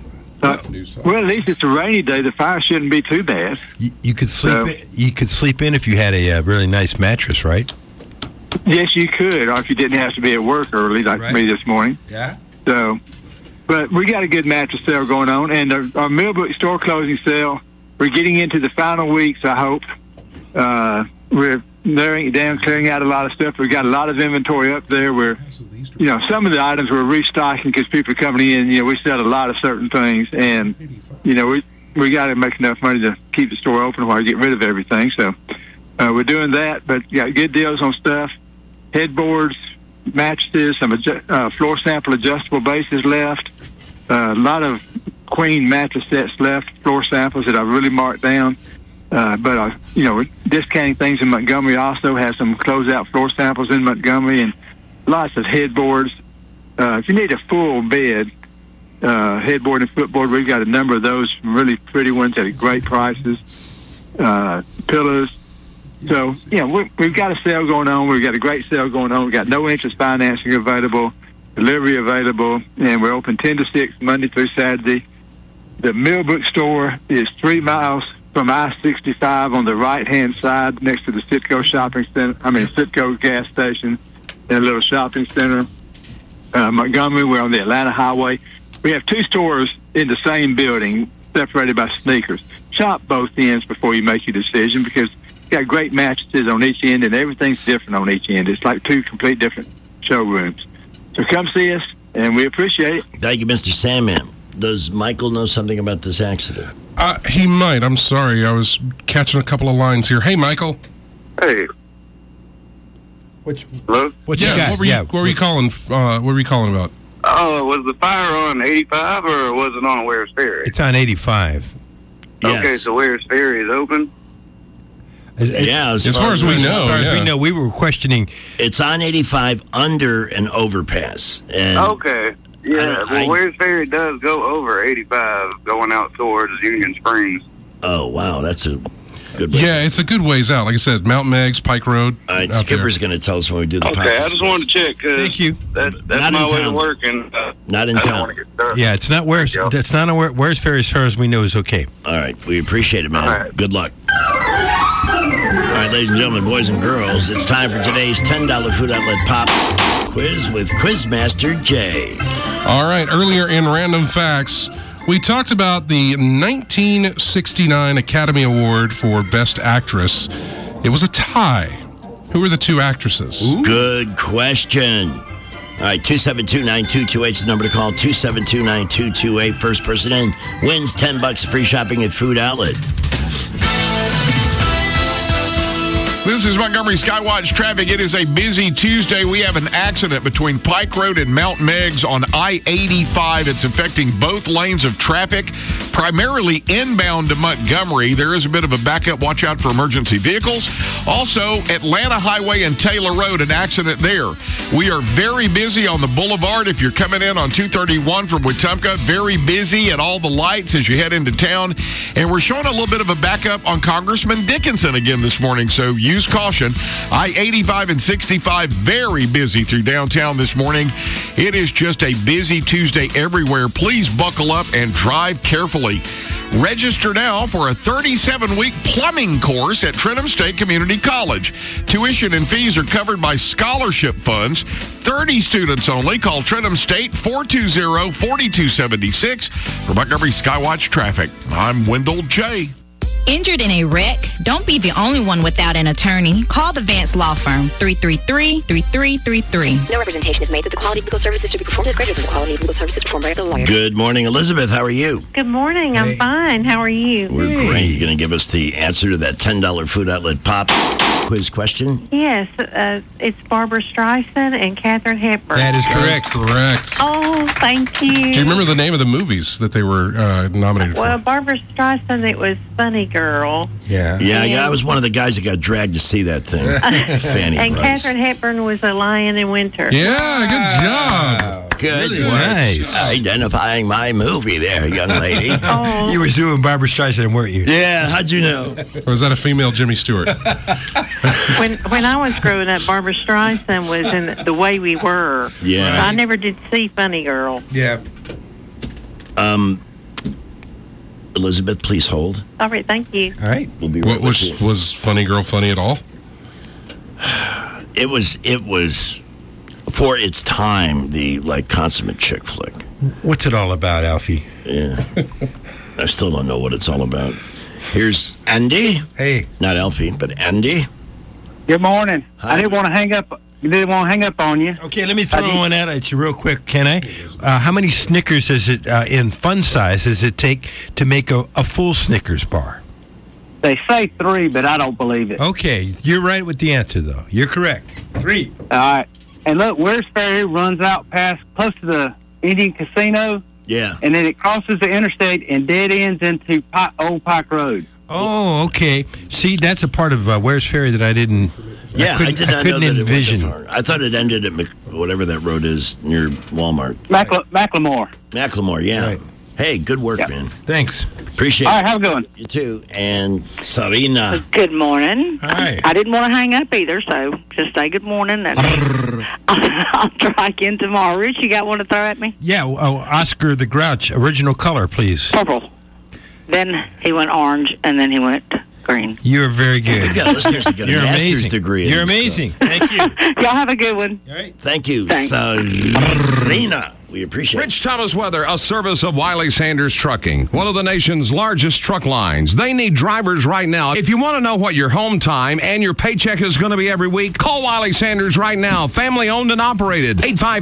S16: Well, at least it's a rainy day. The fire shouldn't be too bad.
S3: You could sleep. You could sleep in if you had a really nice mattress, right?
S16: Yes, you could, or if you didn't have to be at work early like me this morning.
S3: Yeah.
S16: So, but we got a good mattress sale going on, and our Millbrook store closing sale. We're getting into the final weeks, I hope. We're narrowing it down, clearing out a lot of stuff. We've got a lot of inventory up there. We're, some of the items we're restocking because people are coming in. We sell a lot of certain things, and, we got to make enough money to keep the store open while we get rid of everything. So we're doing that, but got good deals on stuff. Headboards, mattresses, some floor sample adjustable bases left. A lot of queen mattress sets left, floor samples that I've really marked down. But we're discounting things in Montgomery. Also has some closeout floor samples in Montgomery and lots of headboards. If you need a full bed, headboard and footboard, we've got a number of those really pretty ones at great prices. Pillows. So, we've got a sale going on. We've got a great sale going on. We've got no interest financing available, delivery available, and we're open 10 to 6 Monday through Saturday. The Millbrook store is 3 miles from I-65 on the right-hand side next to the Citgo shopping center. Citgo gas station and a little shopping center. Montgomery, we're on the Atlanta Highway. We have 2 stores in the same building, separated by sneakers. Shop both ends before you make your decision because you got great mattresses on each end and everything's different on each end. It's like 2 complete different showrooms. So come see us, and we appreciate it.
S1: Thank you, Mr. Sandman. Does Michael know something about this accident?
S9: He might. I'm sorry. I was catching a couple of lines here. Hey, Michael.
S17: Hey. Hello?
S9: What you got? What were you calling? What were you calling about?
S17: Oh, was the fire on 85 or was it on Wares Ferry?
S3: It's on 85.
S1: Yes.
S17: Okay, so Wares Ferry is open?
S1: As
S3: far as we know, we were questioning.
S1: It's on 85 under an overpass. And
S17: okay. Yeah, Wares Ferry does go over 85 going out towards Union Springs.
S1: Oh, wow. That's a good way.
S9: Yeah, it's a good ways out. Like I said, Mount Meigs, Pike Road.
S1: All right, Skipper's going to tell us when we do the podcast.
S17: Okay, I just wanted to check.
S3: Thank you.
S17: That's my way to work. And,
S1: not in town.
S3: Yeah, it's not Wares. That's not Wares Ferry as far as we know is okay.
S1: All right, we appreciate it, man. All right. Good luck. All right, ladies and gentlemen, boys and girls, it's time for today's $10 Food Outlet Pop Quiz with Quizmaster Jay.
S9: All right, earlier in Random Facts, we talked about the 1969 Academy Award for Best Actress. It was a tie. Who were the 2 actresses?
S1: Ooh. Good question. All right, 272-9228 is the number to call. 272-9228. First person in wins $10 free shopping at Food Outlet.
S4: This is Montgomery Skywatch traffic. It is a busy Tuesday. We have an accident between Pike Road and Mount Meigs on I-85. It's affecting both lanes of traffic, primarily inbound to Montgomery. There is a bit of a backup. Watch out for emergency vehicles. Also, Atlanta Highway and Taylor Road, an accident there. We are very busy on the boulevard. If you're coming in on 231 from Wetumpka, very busy at all the lights as you head into town. And we're showing a little bit of a backup on Congressman Dickinson again this morning, so use caution. I-85 and 65, very busy through downtown this morning. It is just a busy Tuesday everywhere. Please buckle up and drive carefully. Register now for a 37-week plumbing course at Trenton State Community College. Tuition and fees are covered by scholarship funds. 30 students only. Call Trenton State 420-4276 for Montgomery Skywatch traffic. I'm Wendell J.
S5: Injured in a wreck? Don't be the only one without an attorney. Call the Vance Law Firm, 333-3333.
S6: No representation is made that the quality of legal services to be performed is greater than the quality of legal services performed by other lawyers.
S1: Good morning, Elizabeth. How are you?
S18: Good morning. I'm fine. How are you?
S1: We're great. You going to give us the answer to that $10 Food Outlet Pop quiz question?
S18: Yes. It's Barbara Streisand and Katharine Hepburn.
S3: That is correct.
S9: Correct.
S18: Oh, thank you.
S9: Do you remember the name of the movies that they were nominated
S18: Well,
S9: for?
S18: Barbara Streisand, it was Funny Girl.
S3: Yeah.
S1: Yeah, I was one of the guys that got dragged to see that thing. Fanny
S18: And
S1: Price.
S18: Katharine Hepburn was A Lion in Winter.
S9: Yeah, good job.
S1: Good
S3: Really
S1: work.
S3: nice.
S1: Identifying my movie there, young lady.
S18: Oh.
S3: You were doing Barbara Streisand, weren't you?
S1: Yeah, how'd you know?
S9: Or was that a female Jimmy Stewart?
S18: When I was growing up, Barbara Streisand was in The Way We Were.
S1: Yeah.
S18: I never did see Funny Girl.
S3: Yeah.
S1: Elizabeth, please hold.
S18: All right, thank you.
S3: All right.
S1: We'll be right
S9: What
S1: with you.
S9: was Funny Girl funny at all?
S1: It was for its time the consummate chick flick.
S3: What's it all about, Alfie?
S1: Yeah. I still don't know what it's all about. Here's Andy.
S3: Hey.
S1: Not Alfie, but Andy.
S19: Good morning.
S1: Hi.
S19: I didn't want to hang up on you.
S3: Okay, let me throw one out at you real quick, can I? How many Snickers does it, in fun size, does it take to make a full Snickers bar?
S19: They say 3, but I don't believe it.
S3: Okay, you're right with the answer, though. You're correct. 3.
S19: All right. And look, Wares Ferry runs out close to the Indian Casino.
S1: Yeah.
S19: And then it crosses the interstate and dead ends into Old Pike Road.
S3: Oh, okay. See, that's a part of Wares Ferry that I didn't.
S1: Yeah, I did not know that
S3: envision.
S1: it went that far. I thought it ended at whatever that road is near Walmart.
S19: Macklemore.
S1: Macklemore, yeah.
S3: Right.
S1: Hey, good work, man.
S3: Thanks.
S1: Appreciate it.
S19: All right, have a good one.
S1: You too. And Sarina.
S18: Good morning.
S3: Hi.
S18: I didn't want to hang up either, so just say good morning, and I'll try again tomorrow. Rich, you got one to throw at me?
S3: Yeah, Oscar the Grouch, original color, please.
S18: Purple. Then he went orange, and then he went green.
S3: You're very good.
S1: We've got listeners that get a
S3: You're
S1: master's
S3: amazing.
S1: degree. in
S3: You're
S1: this
S3: amazing.
S1: stuff.
S3: Thank you.
S18: Y'all have a good one.
S3: All right.
S1: Thank you,
S18: Thanks.
S1: Sarina. We appreciate it.
S20: Rich Thomas Weather, a service of Wiley Sanders Trucking, one of the nation's largest truck lines. They need drivers right now. If you want to know what your home time and your paycheck is going to be every week, call Wiley Sanders right now. Family owned and operated.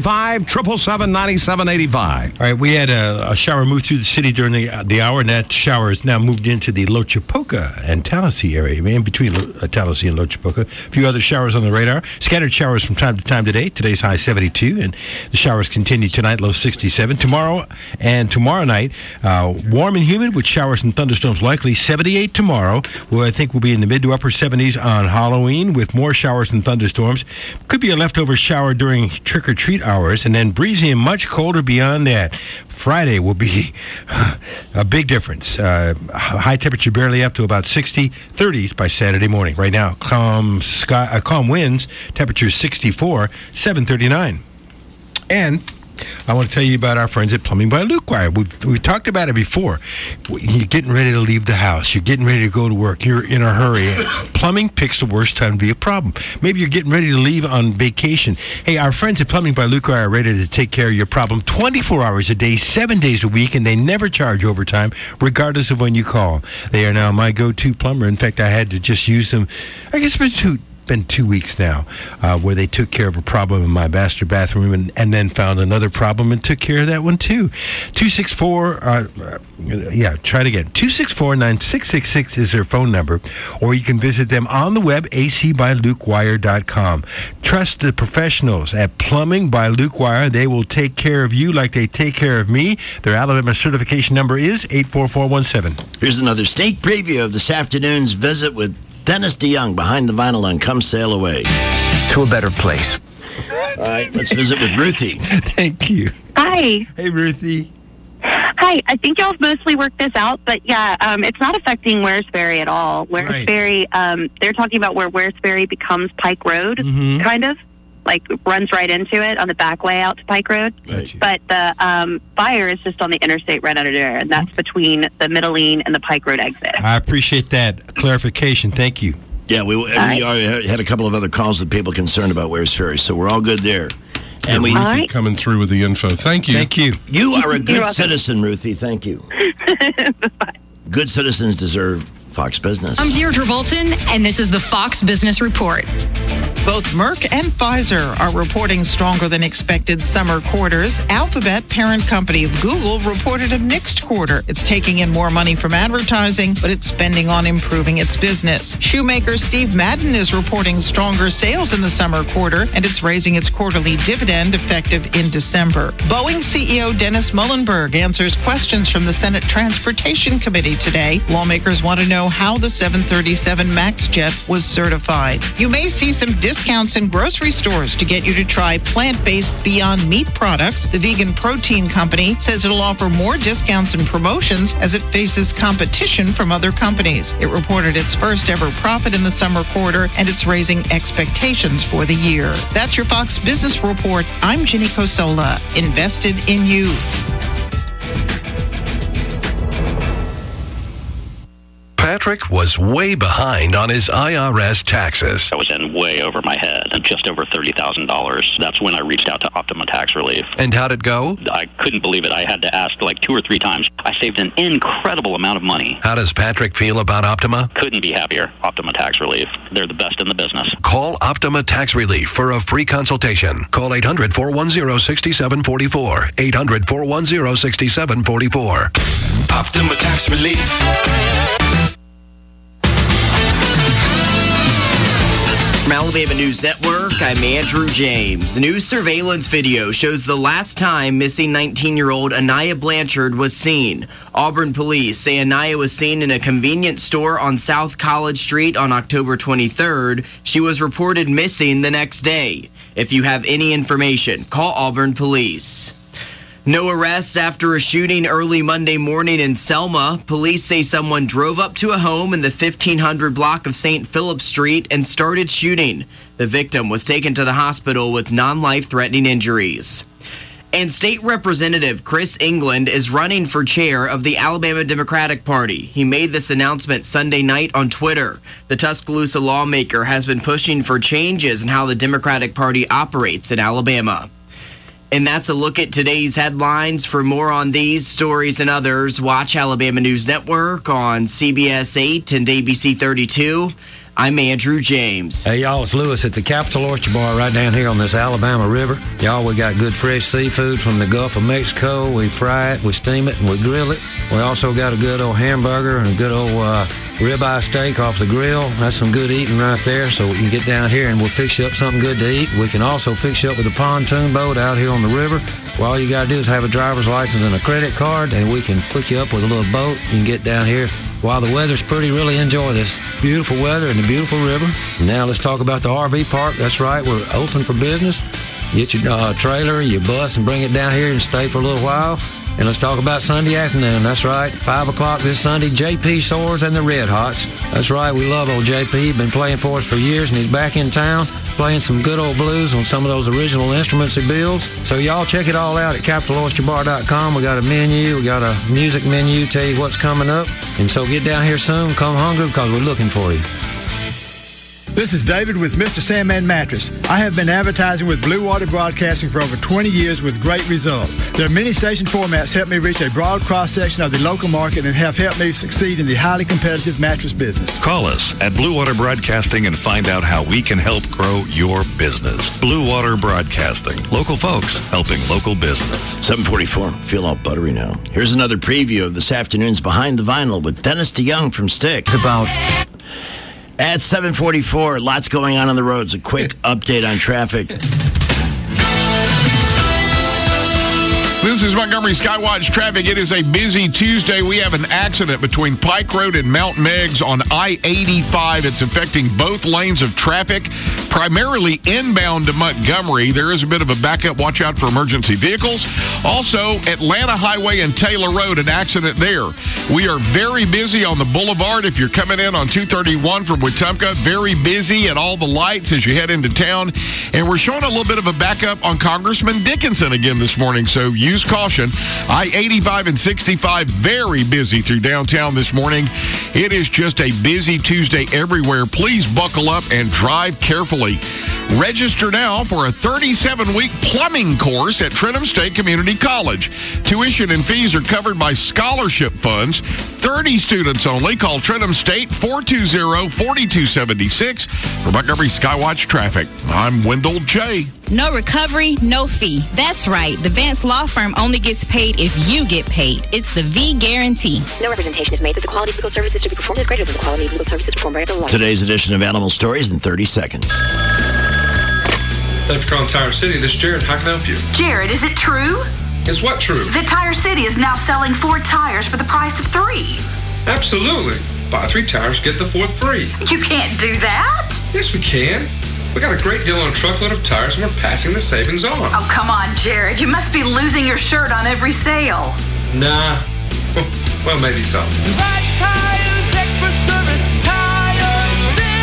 S20: 855-777-9785.
S3: All right, we had a shower move through the city during the hour, and that shower has now moved into the Lochapoka and Tallahassee area, in between Tallahassee and Lochapoka. A few other showers on the radar. Scattered showers from time to time today. Today's high 72, and the showers continue tonight, low 67. Tomorrow and tomorrow night, warm and humid with showers and thunderstorms likely. 78 tomorrow. Well, I think we'll be in the mid to upper 70s on Halloween with more showers and thunderstorms. Could be a leftover shower during trick-or-treat hours, and then breezy and much colder beyond that. Friday will be a big difference. High temperature barely up to about 60, 30s by Saturday morning. Right now, calm winds, temperature 64, 739. And I want to tell you about our friends at Plumbing by Luke Wire. We've talked about it before. You're getting ready to leave the house. You're getting ready to go to work. You're in a hurry. Plumbing picks the worst time to be a problem. Maybe you're getting ready to leave on vacation. Hey, our friends at Plumbing by Luke Wire are ready to take care of your problem 24 hours a day, 7 days a week, and they never charge overtime, regardless of when you call. They are now my go-to plumber. In fact, I had to just use them, I guess, for been 2 weeks now, where they took care of a problem in my master bathroom and then found another problem and took care of that one too. 264-9666 is their phone number, or you can visit them on the web, acbylukewire.com. Trust the professionals at Plumbing by Luke Wire. They will take care of you like they take care of me. Their Alabama certification number is 84417.
S1: Here's another sneak preview of this afternoon's visit with Dennis DeYoung behind the vinyl on Come Sail Away.
S7: To a better place.
S1: All right, let's visit with Ruthie.
S3: Thank you.
S21: Hi.
S3: Hey, Ruthie.
S21: Hi. I think y'all have mostly worked this out, but yeah, it's not affecting Wares Ferry at all. Wares Ferry, they're talking about where Wares Ferry becomes Pike Road, kind of. Like, runs right into it on the back way out to Pike Road.
S3: Gotcha.
S21: But the fire is just on the interstate right under there, and that's between the Middleine and the Pike Road exit.
S3: I appreciate that clarification. Thank you.
S1: Yeah, we already had a couple of other calls with people concerned about Wares Ferry, so we're all good there. And we
S9: Ruthie coming through with the info. Thank you.
S3: Thank you.
S1: You are a good citizen, Ruthie. Thank you. Good citizens deserve Fox Business.
S22: I'm Deirdre Bolton, and this is the Fox Business Report.
S23: Both Merck and Pfizer are reporting stronger than expected summer quarters. Alphabet, parent company of Google, reported a mixed quarter. It's taking in more money from advertising, but it's spending on improving its business. Shoemaker Steve Madden is reporting stronger sales in the summer quarter, and it's raising its quarterly dividend effective in December. Boeing CEO Dennis Muhlenberg answers questions from the Senate Transportation Committee today. Lawmakers want to know how the 737 MAX jet was certified. You may see some discounts in grocery stores to get you to try plant-based Beyond Meat products. The vegan protein company says it'll offer more discounts and promotions as it faces competition from other companies. It reported its first ever profit in the summer quarter, and it's raising expectations for the year. That's your Fox Business Report. I'm Ginny Cosola. Invested in you.
S8: Patrick was way behind on his IRS taxes.
S11: I was in way over my head, just over $30,000. That's when I reached out to Optima Tax Relief.
S8: And how'd it go?
S11: I couldn't believe it. I had to ask like 2 or 3 times. I saved an incredible amount of money.
S8: How does Patrick feel about Optima?
S11: Couldn't be happier. Optima Tax Relief. They're the best in the business.
S8: Call Optima Tax Relief for a free consultation. Call 800-410-6744. 800-410-6744.
S12: Optima Tax Relief.
S10: From Alabama News Network, I'm Andrew James. New surveillance video shows the last time missing 19-year-old Anaya Blanchard was seen. Auburn police say Anaya was seen in a convenience store on South College Street on October 23rd. She was reported missing the next day. If you have any information, call Auburn police. No arrests after a shooting early Monday morning in Selma. Police say someone drove up to a home in the 1500 block of St. Philip Street and started shooting. The victim was taken to the hospital with non-life-threatening injuries. And State Representative Chris England is running for chair of the Alabama Democratic Party. He made this announcement Sunday night on Twitter. The Tuscaloosa lawmaker has been pushing for changes in how the Democratic Party operates in Alabama. And that's a look at today's headlines. For more on these stories and others, watch Alabama News Network on CBS 8 and ABC 32. I'm Andrew James.
S24: Hey, y'all, it's Lewis at the Capital Oyster Bar right down here on this Alabama River. Y'all, we got good fresh seafood from the Gulf of Mexico. We fry it, we steam it, and we grill it. We also got a good old hamburger and a good old ribeye steak off the grill. That's some good eating right there. So you can get down here and we'll fix you up something good to eat. We can also fix you up with a pontoon boat out here on the river. Well, all you got to do is have a driver's license and a credit card, and we can hook you up with a little boat. You can get down here while the weather's pretty. Really enjoy this beautiful weather and the beautiful river. Now let's talk about the RV park. That's right, we're open for business. Get your trailer, your bus, and bring it down here and stay for a little while. And let's talk about Sunday afternoon. That's right, 5 o'clock this Sunday, JP Swords and the Red Hots. That's right, we love old JP. He's been playing for us for years, and he's back in town playing some good old blues on some of those original instruments he builds. So y'all check it all out at CapitalOysterBar.com. We got a menu, we got a music menu, tell you what's coming up. And so get down here soon, come hungry, because we're looking for you.
S25: This is David with Mr. Sandman Mattress. I have been advertising with Blue Water Broadcasting for over 20 years with great results. Their many station formats help me reach a broad cross-section of the local market and have helped me succeed in the highly competitive mattress business.
S26: Call us at Blue Water Broadcasting and find out how we can help grow your business. Blue Water Broadcasting. Local folks helping local business.
S1: 744. Feel all buttery now. Here's another preview of this afternoon's Behind the Vinyl with Dennis DeYoung from Styx.
S24: About...
S1: At 7:44, lots going on the roads. A quick update on traffic.
S4: This is Montgomery Skywatch traffic. It is a busy Tuesday. We have an accident between Pike Road and Mount Meigs on I-85. It's affecting both lanes of traffic, primarily inbound to Montgomery. There is a bit of a backup. Watch out for emergency vehicles. Also, Atlanta Highway and Taylor Road, an accident there. We are very busy on the boulevard. If you're coming in on 231 from Wetumpka, very busy at all the lights as you head into town. And we're showing a little bit of a backup on Congressman Dickinson again this morning, so use caution. I-85 and 65, very busy through downtown this morning. It is just a busy Tuesday everywhere. Please buckle up and drive carefully. Register now for a 37-week plumbing course at Trenton State Community College. Tuition and fees are covered by scholarship funds. 30 students only. Call Trenton State 420-4276 for Montgomery Skywatch traffic. I'm Wendell J.
S5: No recovery, no fee. That's right. The Vance Law Firm only gets paid if you get paid. It's the V Guarantee.
S6: No representation is made that the quality of legal services to be performed is greater than the quality of legal services performed by other law.
S1: Today's edition of Animal Stories in 30 seconds.
S27: Thanks for calling Tire City. This is Jared. How can I help you?
S28: Jared, is it true?
S27: Is what true?
S28: That Tire City is now selling 4 tires for the price of 3.
S27: Absolutely. Buy 3 tires, get the 4th free.
S28: You can't do that.
S27: Yes, we can. We got a great deal on a truckload of tires, and we're passing the savings on.
S28: Oh, come on, Jared. You must be losing your shirt on every sale.
S27: Nah. Well, maybe so.
S12: Right tires, expert service, Tire City.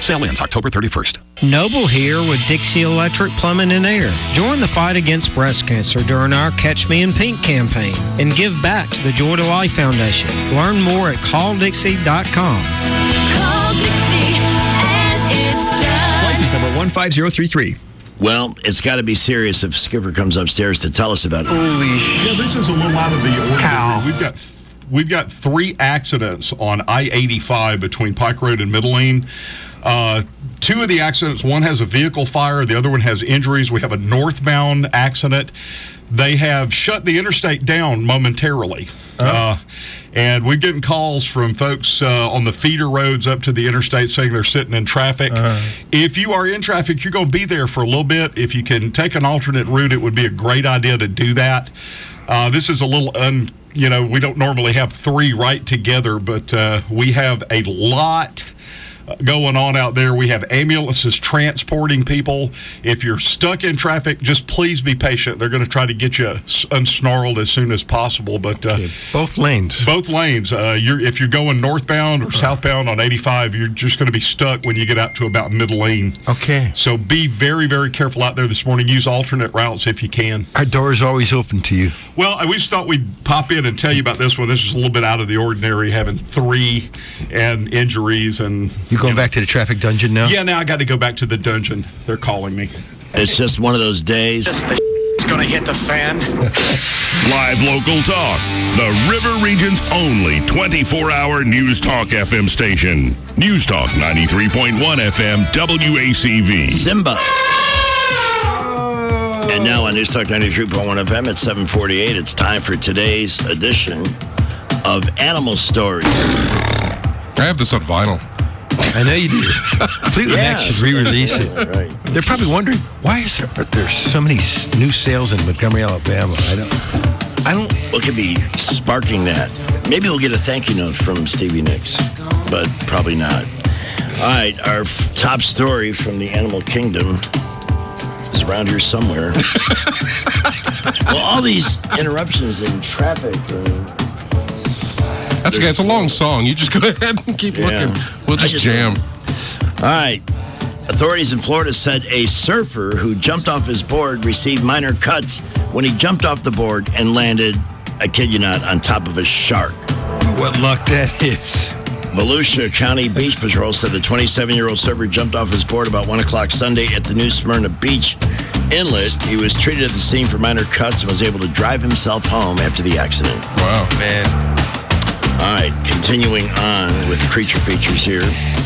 S20: Sale ends October 31st.
S2: Noble here with Dixie Electric Plumbing and Air. Join the fight against breast cancer during our Catch Me in Pink campaign and give back to the Joy to Life Foundation. Learn more at calldixie.com.
S13: Call Dixie and it's done.
S14: License number 15033.
S1: Well, it's got to be serious if Skipper comes upstairs to tell us about it.
S4: Holy shit. Yeah, this is a little out of the ordinary. We've got 3 accidents on I-85 between Pike Road and Middling. 2 of the accidents, one has a vehicle fire, the other one has injuries. We have a northbound accident. They have shut the interstate down momentarily. And we're getting calls from folks on the feeder roads up to the interstate saying they're sitting in traffic. If you are in traffic, you're going to be there for a little bit. If you can take an alternate route, it would be a great idea to do that. This is a little we don't normally have 3 right together, but we have a lot going on out there. We have ambulances transporting people. If you're stuck in traffic, just please be patient. They're going to try to get you unsnarled as soon as possible. But
S3: both lanes.
S4: Both lanes. If you're going northbound or southbound on 85, you're just going to be stuck when you get out to about middle lane.
S3: Okay.
S4: So be very, very careful out there this morning. Use alternate routes if you can.
S3: Our door is always open to you.
S4: Well, we just thought we'd pop in and tell you about this one. This is a little bit out of the ordinary, having 3 and injuries and.
S3: You going back to the traffic dungeon now?
S4: Yeah, now I got to go back to the dungeon. They're calling me.
S1: It's just one of those days.
S15: It's going to hit the fan.
S16: Live local talk. The River Region's only 24-hour News Talk FM station. News Talk 93.1 FM WACV.
S1: Simba. And now on News Talk 93.1 FM at 7:48, it's time for today's edition of Animal Stories.
S9: I have this on vinyl.
S3: I know you do. Fleetwood Mac should re-release it.
S1: Right.
S3: They're probably wondering, why is there so many new sales in Montgomery, Alabama? I don't.
S1: What could be sparking that? Maybe we'll get a thank you note from Stevie Nicks, but probably not. All right, our top story from the animal kingdom is around here somewhere. Well, all these interruptions in traffic.
S9: That's okay. It's a long song. You just go ahead and keep looking. We'll just jam.
S1: All right. Authorities in Florida said a surfer who jumped off his board received minor cuts when he jumped off the board and landed, I kid you not, on top of a shark.
S3: What luck that is.
S1: Volusia County Beach Patrol said the 27-year-old surfer jumped off his board about 1 o'clock Sunday at the New Smyrna Beach Inlet. He was treated at the scene for minor cuts and was able to drive himself home after the accident.
S9: Wow.
S3: Man.
S1: All right, continuing on with creature features here.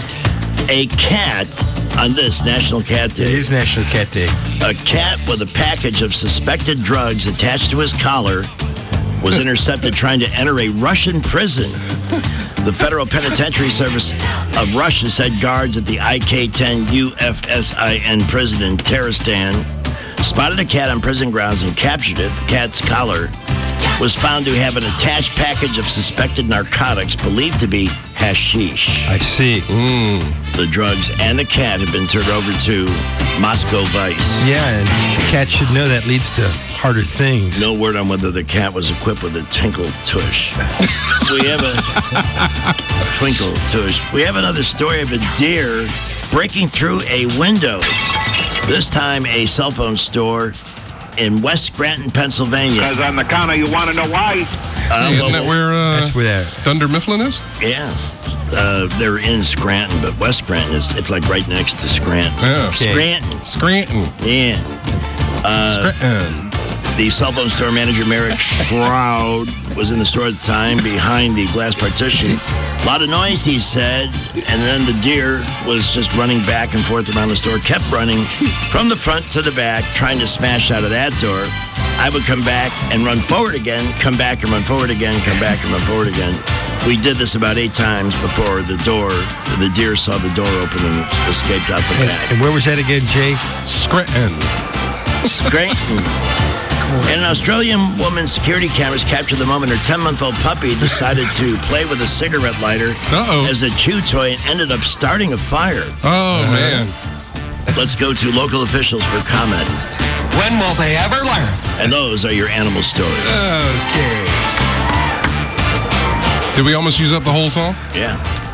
S1: A cat, on this National Cat Day.
S3: It is National Cat Day.
S1: A cat with a package of suspected drugs attached to his collar was intercepted trying to enter a Russian prison. The Federal Penitentiary Service of Russia said guards at the IK-10 UFSIN prison in Taristan spotted a cat on prison grounds and captured it. The cat's collar was found to have an attached package of suspected narcotics believed to be hashish.
S3: I see.
S1: The drugs and the cat have been turned over to Moscow Vice.
S3: Yeah, and the cat should know that leads to harder things.
S1: No word on whether the cat was equipped with a tinkle tush. We have a twinkle tush. We have another story of a deer breaking through a window. This time a cell phone store in West Scranton, Pennsylvania.
S15: Because on the counter, you want to know why?
S9: Isn't that where
S3: that's where
S9: Dunder Mifflin is?
S1: Yeah. They're in Scranton, but West Scranton it's like right next to Scranton.
S9: Yeah.
S1: Okay. Scranton. Yeah.
S9: Scranton.
S1: The cell phone store manager, Merrick Shroud, was in the store at the time behind the glass partition. A lot of noise, he said, and then the deer was just running back and forth around the store, kept running from the front to the back, trying to smash out of that door. I would come back and run forward again, come back and run forward again, come back and run forward again. We did this about 8 times before the deer saw the door open and escaped out the back.
S3: And where was that again, Jay?
S9: Scranton.
S1: And an Australian woman's security cameras captured the moment her 10-month-old puppy decided to play with a cigarette lighter as a chew toy and ended up starting a fire.
S9: Oh, man.
S1: Let's go to local officials for comment.
S15: When will they ever learn?
S1: And those are your animal stories.
S3: Okay.
S9: Did we almost use up the whole song?
S1: Yeah.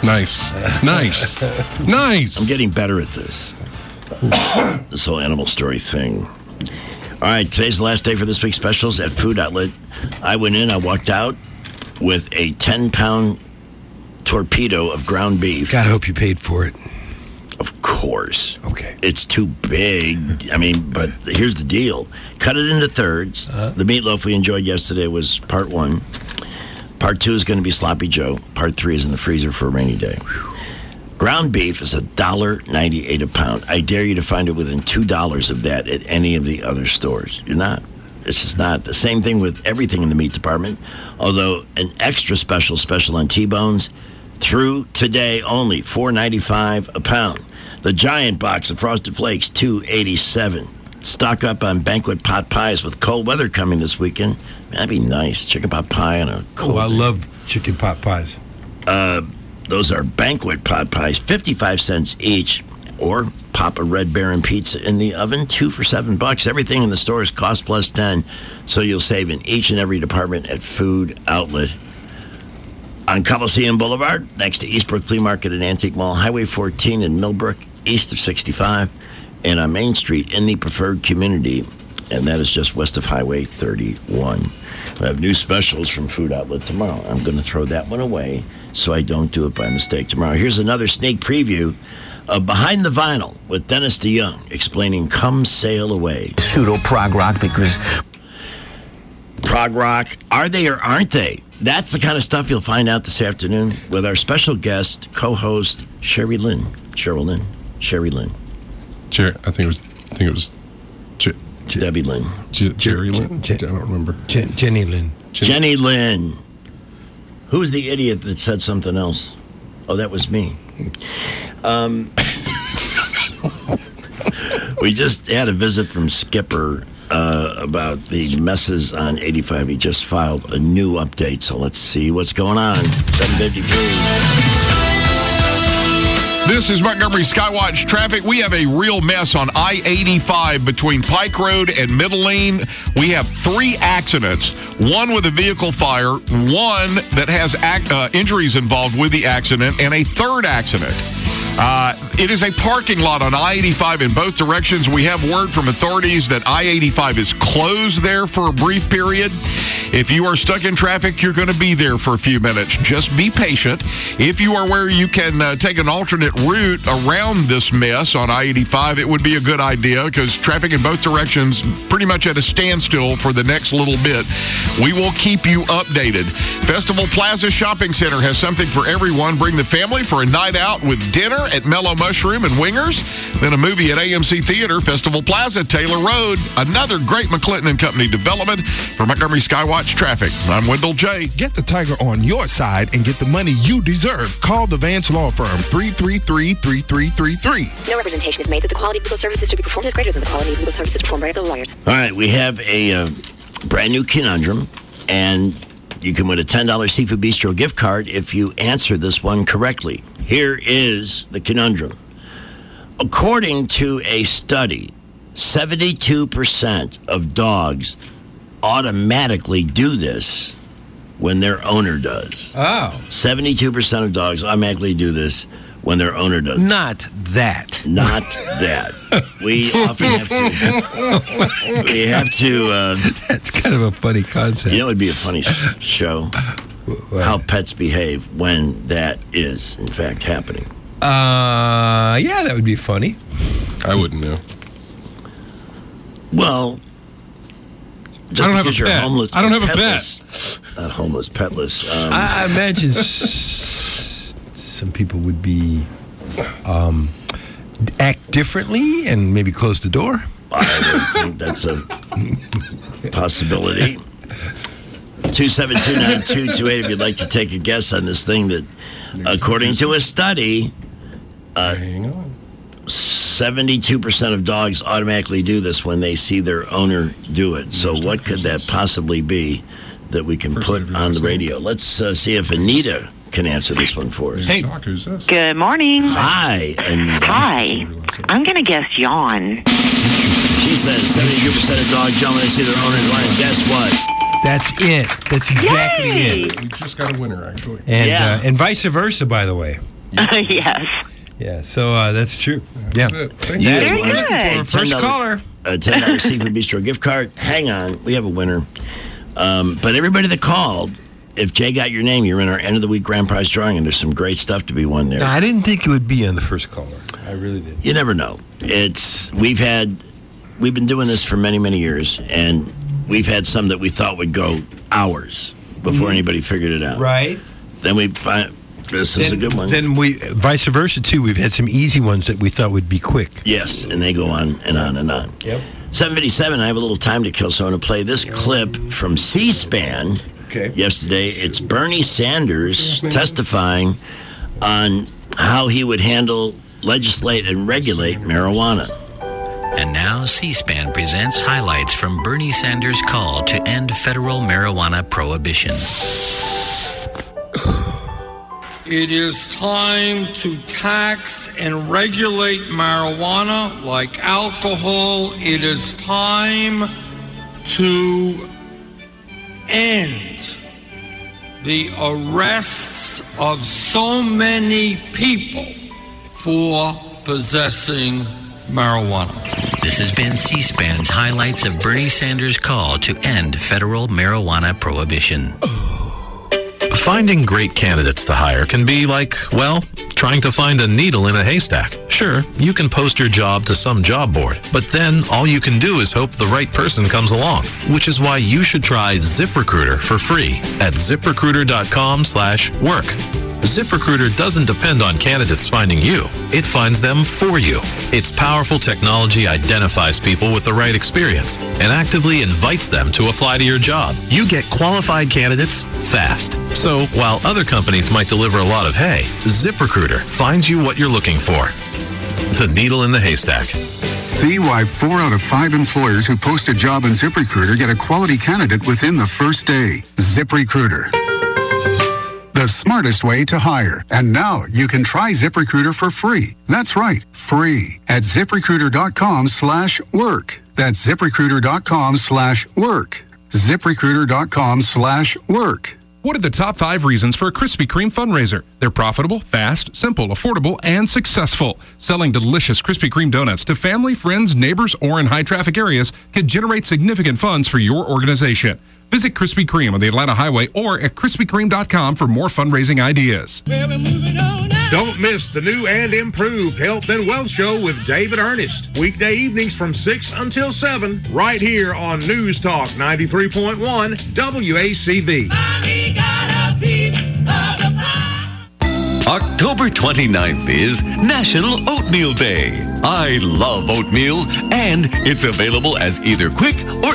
S9: Nice. Nice. Nice.
S1: I'm getting better at this. This whole animal story thing. All right, today's the last day for this week's specials at Food Outlet. I went in, I walked out with a 10-pound torpedo of ground beef.
S3: God, I hope you paid for it.
S1: Of course.
S3: Okay.
S1: It's too big. I mean, but here's the deal. Cut it into thirds. The meatloaf we enjoyed yesterday was part 1. Part 2 is going to be Sloppy Joe. Part 3 is in the freezer for a rainy day. Ground beef is $1.98 a pound. I dare you to find it within $2 of that at any of the other stores. You're not. It's just not. The same thing with everything in the meat department. Although an extra special on T-bones through today only, $4.95 a pound. The giant box of Frosted Flakes, $2.87. Stock up on banquet pot pies with cold weather coming this weekend. That'd be nice. Chicken pot pie on a cold
S3: I love chicken pot pies.
S1: Those are banquet pot pies, 55 cents each. Or pop a Red Baron pizza in the oven, 2 for $7. Everything in the store is cost plus 10, so you'll save in each and every department at Food Outlet. On Coliseum Boulevard, next to Eastbrook Flea Market and Antique Mall, Highway 14 in Millbrook, east of 65, and on Main Street in the Preferred Community, and that is just west of Highway 31. We have new specials from Food Outlet tomorrow. I'm going to throw that one away so I don't do it by mistake tomorrow. Here's another sneak preview of Behind the Vinyl with Dennis DeYoung explaining Come Sail Away.
S7: Pseudo-prog rock because...
S1: Prog rock, are they or aren't they? That's the kind of stuff you'll find out this afternoon with our special guest, co-host Sherry Lynn. Sherry Lynn.
S9: I think it was
S1: Debbie Lynn.
S9: Jerry Lynn? I don't remember.
S3: Jenny Lynn.
S1: Jenny Lynn. Who was the idiot that said something else? Oh, that was me. We just had a visit from Skipper about the messes on 85. He just filed a new update, so let's see what's going on. 753.
S4: This is Montgomery Skywatch traffic. We have a real mess on I-85 between Pike Road and Middling. We have 3 accidents, one with a vehicle fire, one that has injuries involved with the accident, and a third accident. It is a parking lot on I-85 in both directions. We have word from authorities that I-85 is closed there for a brief period. If you are stuck in traffic, you're going to be there for a few minutes. Just be patient. If you are where you can take an alternate route around this mess on I-85, it would be a good idea because traffic in both directions pretty much at a standstill for the next little bit. We will keep you updated. Festival Plaza Shopping Center has something for everyone. Bring the family for a night out with dinner at Mellow Mushroom and Wingers, then a movie at AMC Theater, Festival Plaza, Taylor Road. Another great McClinton & Company development. For Montgomery Skywatch Traffic, I'm Wendell J.
S11: Get the Tiger on your side and get the money you deserve. Call the Vance Law Firm, 333-3333.
S6: No representation is made that the quality of legal services to be performed is greater than the quality of legal services performed by other lawyers.
S1: All right, we have a brand new conundrum, and you can win a $10 Seafood Bistro gift card if you answer this one correctly. Here is the conundrum. According to a study, 72% of dogs automatically do this when their owner does.
S3: Oh.
S1: 72% of dogs automatically do this when their owner does.
S3: Not that.
S1: We often have to...
S3: That's kind of a funny concept.
S1: You know, it would be a funny show. How pets behave when that is, in fact, happening.
S3: Yeah, that would be funny.
S9: I wouldn't know.
S1: Well, just
S9: I don't have
S1: because
S9: a
S1: you're
S9: pet.
S1: homeless,
S9: I don't have a
S1: petless, not homeless, petless.
S3: I imagine some people would be act differently and maybe close the door.
S1: I would think that's a possibility. 2729228 if you'd like to take a guess on this thing that, according to a study, 72% of dogs automatically do this when they see their owner do it. So what could that possibly be that we can put on the radio? Let's see if Anita can answer this one for us.
S9: Hey, who's this?
S17: Good morning.
S1: Hi, Anita.
S17: Hi. I'm going to guess yawn.
S1: She says 72% of dogs yawn when they see their owner's line. Guess what?
S3: That's it. That's exactly
S17: Yay!
S3: it.
S9: We just got a winner, actually.
S3: And and vice versa, by the way.
S17: Yes.
S3: Yeah, so that's true. Yeah.
S9: Thank
S1: You
S9: you.
S1: guys
S17: Very
S1: won
S17: good.
S1: a
S3: First
S1: $10
S3: caller.
S1: A $10 Seafood Bistro gift card. Hang on. We have a winner. But everybody that called, if Jay got your name, you're in our end of the week grand prize drawing, and there's some great stuff to be won there.
S3: No, I didn't think it would be on the first caller. I really did.
S1: You never know. We've been doing this for many, many years, and we've had some that we thought would go hours before anybody figured it out.
S3: Right.
S1: Then we find this is a good one.
S3: Then vice versa too. We've had some easy ones that we thought would be quick.
S1: Yes, and they go on and on and on.
S3: Yep.
S1: 7:57. I have a little time to kill, so I'm going to play this clip from C-SPAN.
S3: Okay.
S1: Yesterday, it's Bernie Sanders testifying on how he would handle, legislate, and regulate marijuana.
S8: And now C-SPAN presents highlights from Bernie Sanders' call to end federal marijuana prohibition.
S10: It is time to tax and regulate marijuana like alcohol. It is time to end the arrests of so many people for possessing marijuana.
S8: This has been C-SPAN's highlights of Bernie Sanders' call to end federal marijuana prohibition.
S18: Finding great candidates to hire can be like, well, trying to find a needle in a haystack. Sure, you can post your job to some job board, but then all you can do is hope the right person comes along, which is why you should try ZipRecruiter for free at ZipRecruiter.com/work. ZipRecruiter doesn't depend on candidates finding you. It finds them for you. Its powerful technology identifies people with the right experience and actively invites them to apply to your job. You get qualified candidates fast. So while other companies might deliver a lot of hay, ZipRecruiter finds you what you're looking for. The needle in the haystack.
S19: See why 4 out of 5 employers who post a job on ZipRecruiter get a quality candidate within the first day. ZipRecruiter. The smartest way to hire. And now you can try ZipRecruiter for free. That's right, free at ZipRecruiter.com/work. That's ZipRecruiter.com/work. ZipRecruiter.com/work.
S21: What are the top 5 reasons for a Krispy Kreme fundraiser? They're profitable, fast, simple, affordable, and successful. Selling delicious Krispy Kreme donuts to family, friends, neighbors, or in high-traffic areas can generate significant funds for your organization. Visit Krispy Kreme on the Atlanta Highway or at KrispyKreme.com for more fundraising ideas.
S22: Don't miss the new and improved Health and Wealth Show with David Ernest. Weekday evenings from 6 until 7, right here on News Talk 93.1 WACV.
S23: October 29th is National Oatmeal Day. I love oatmeal, and it's available as either quick or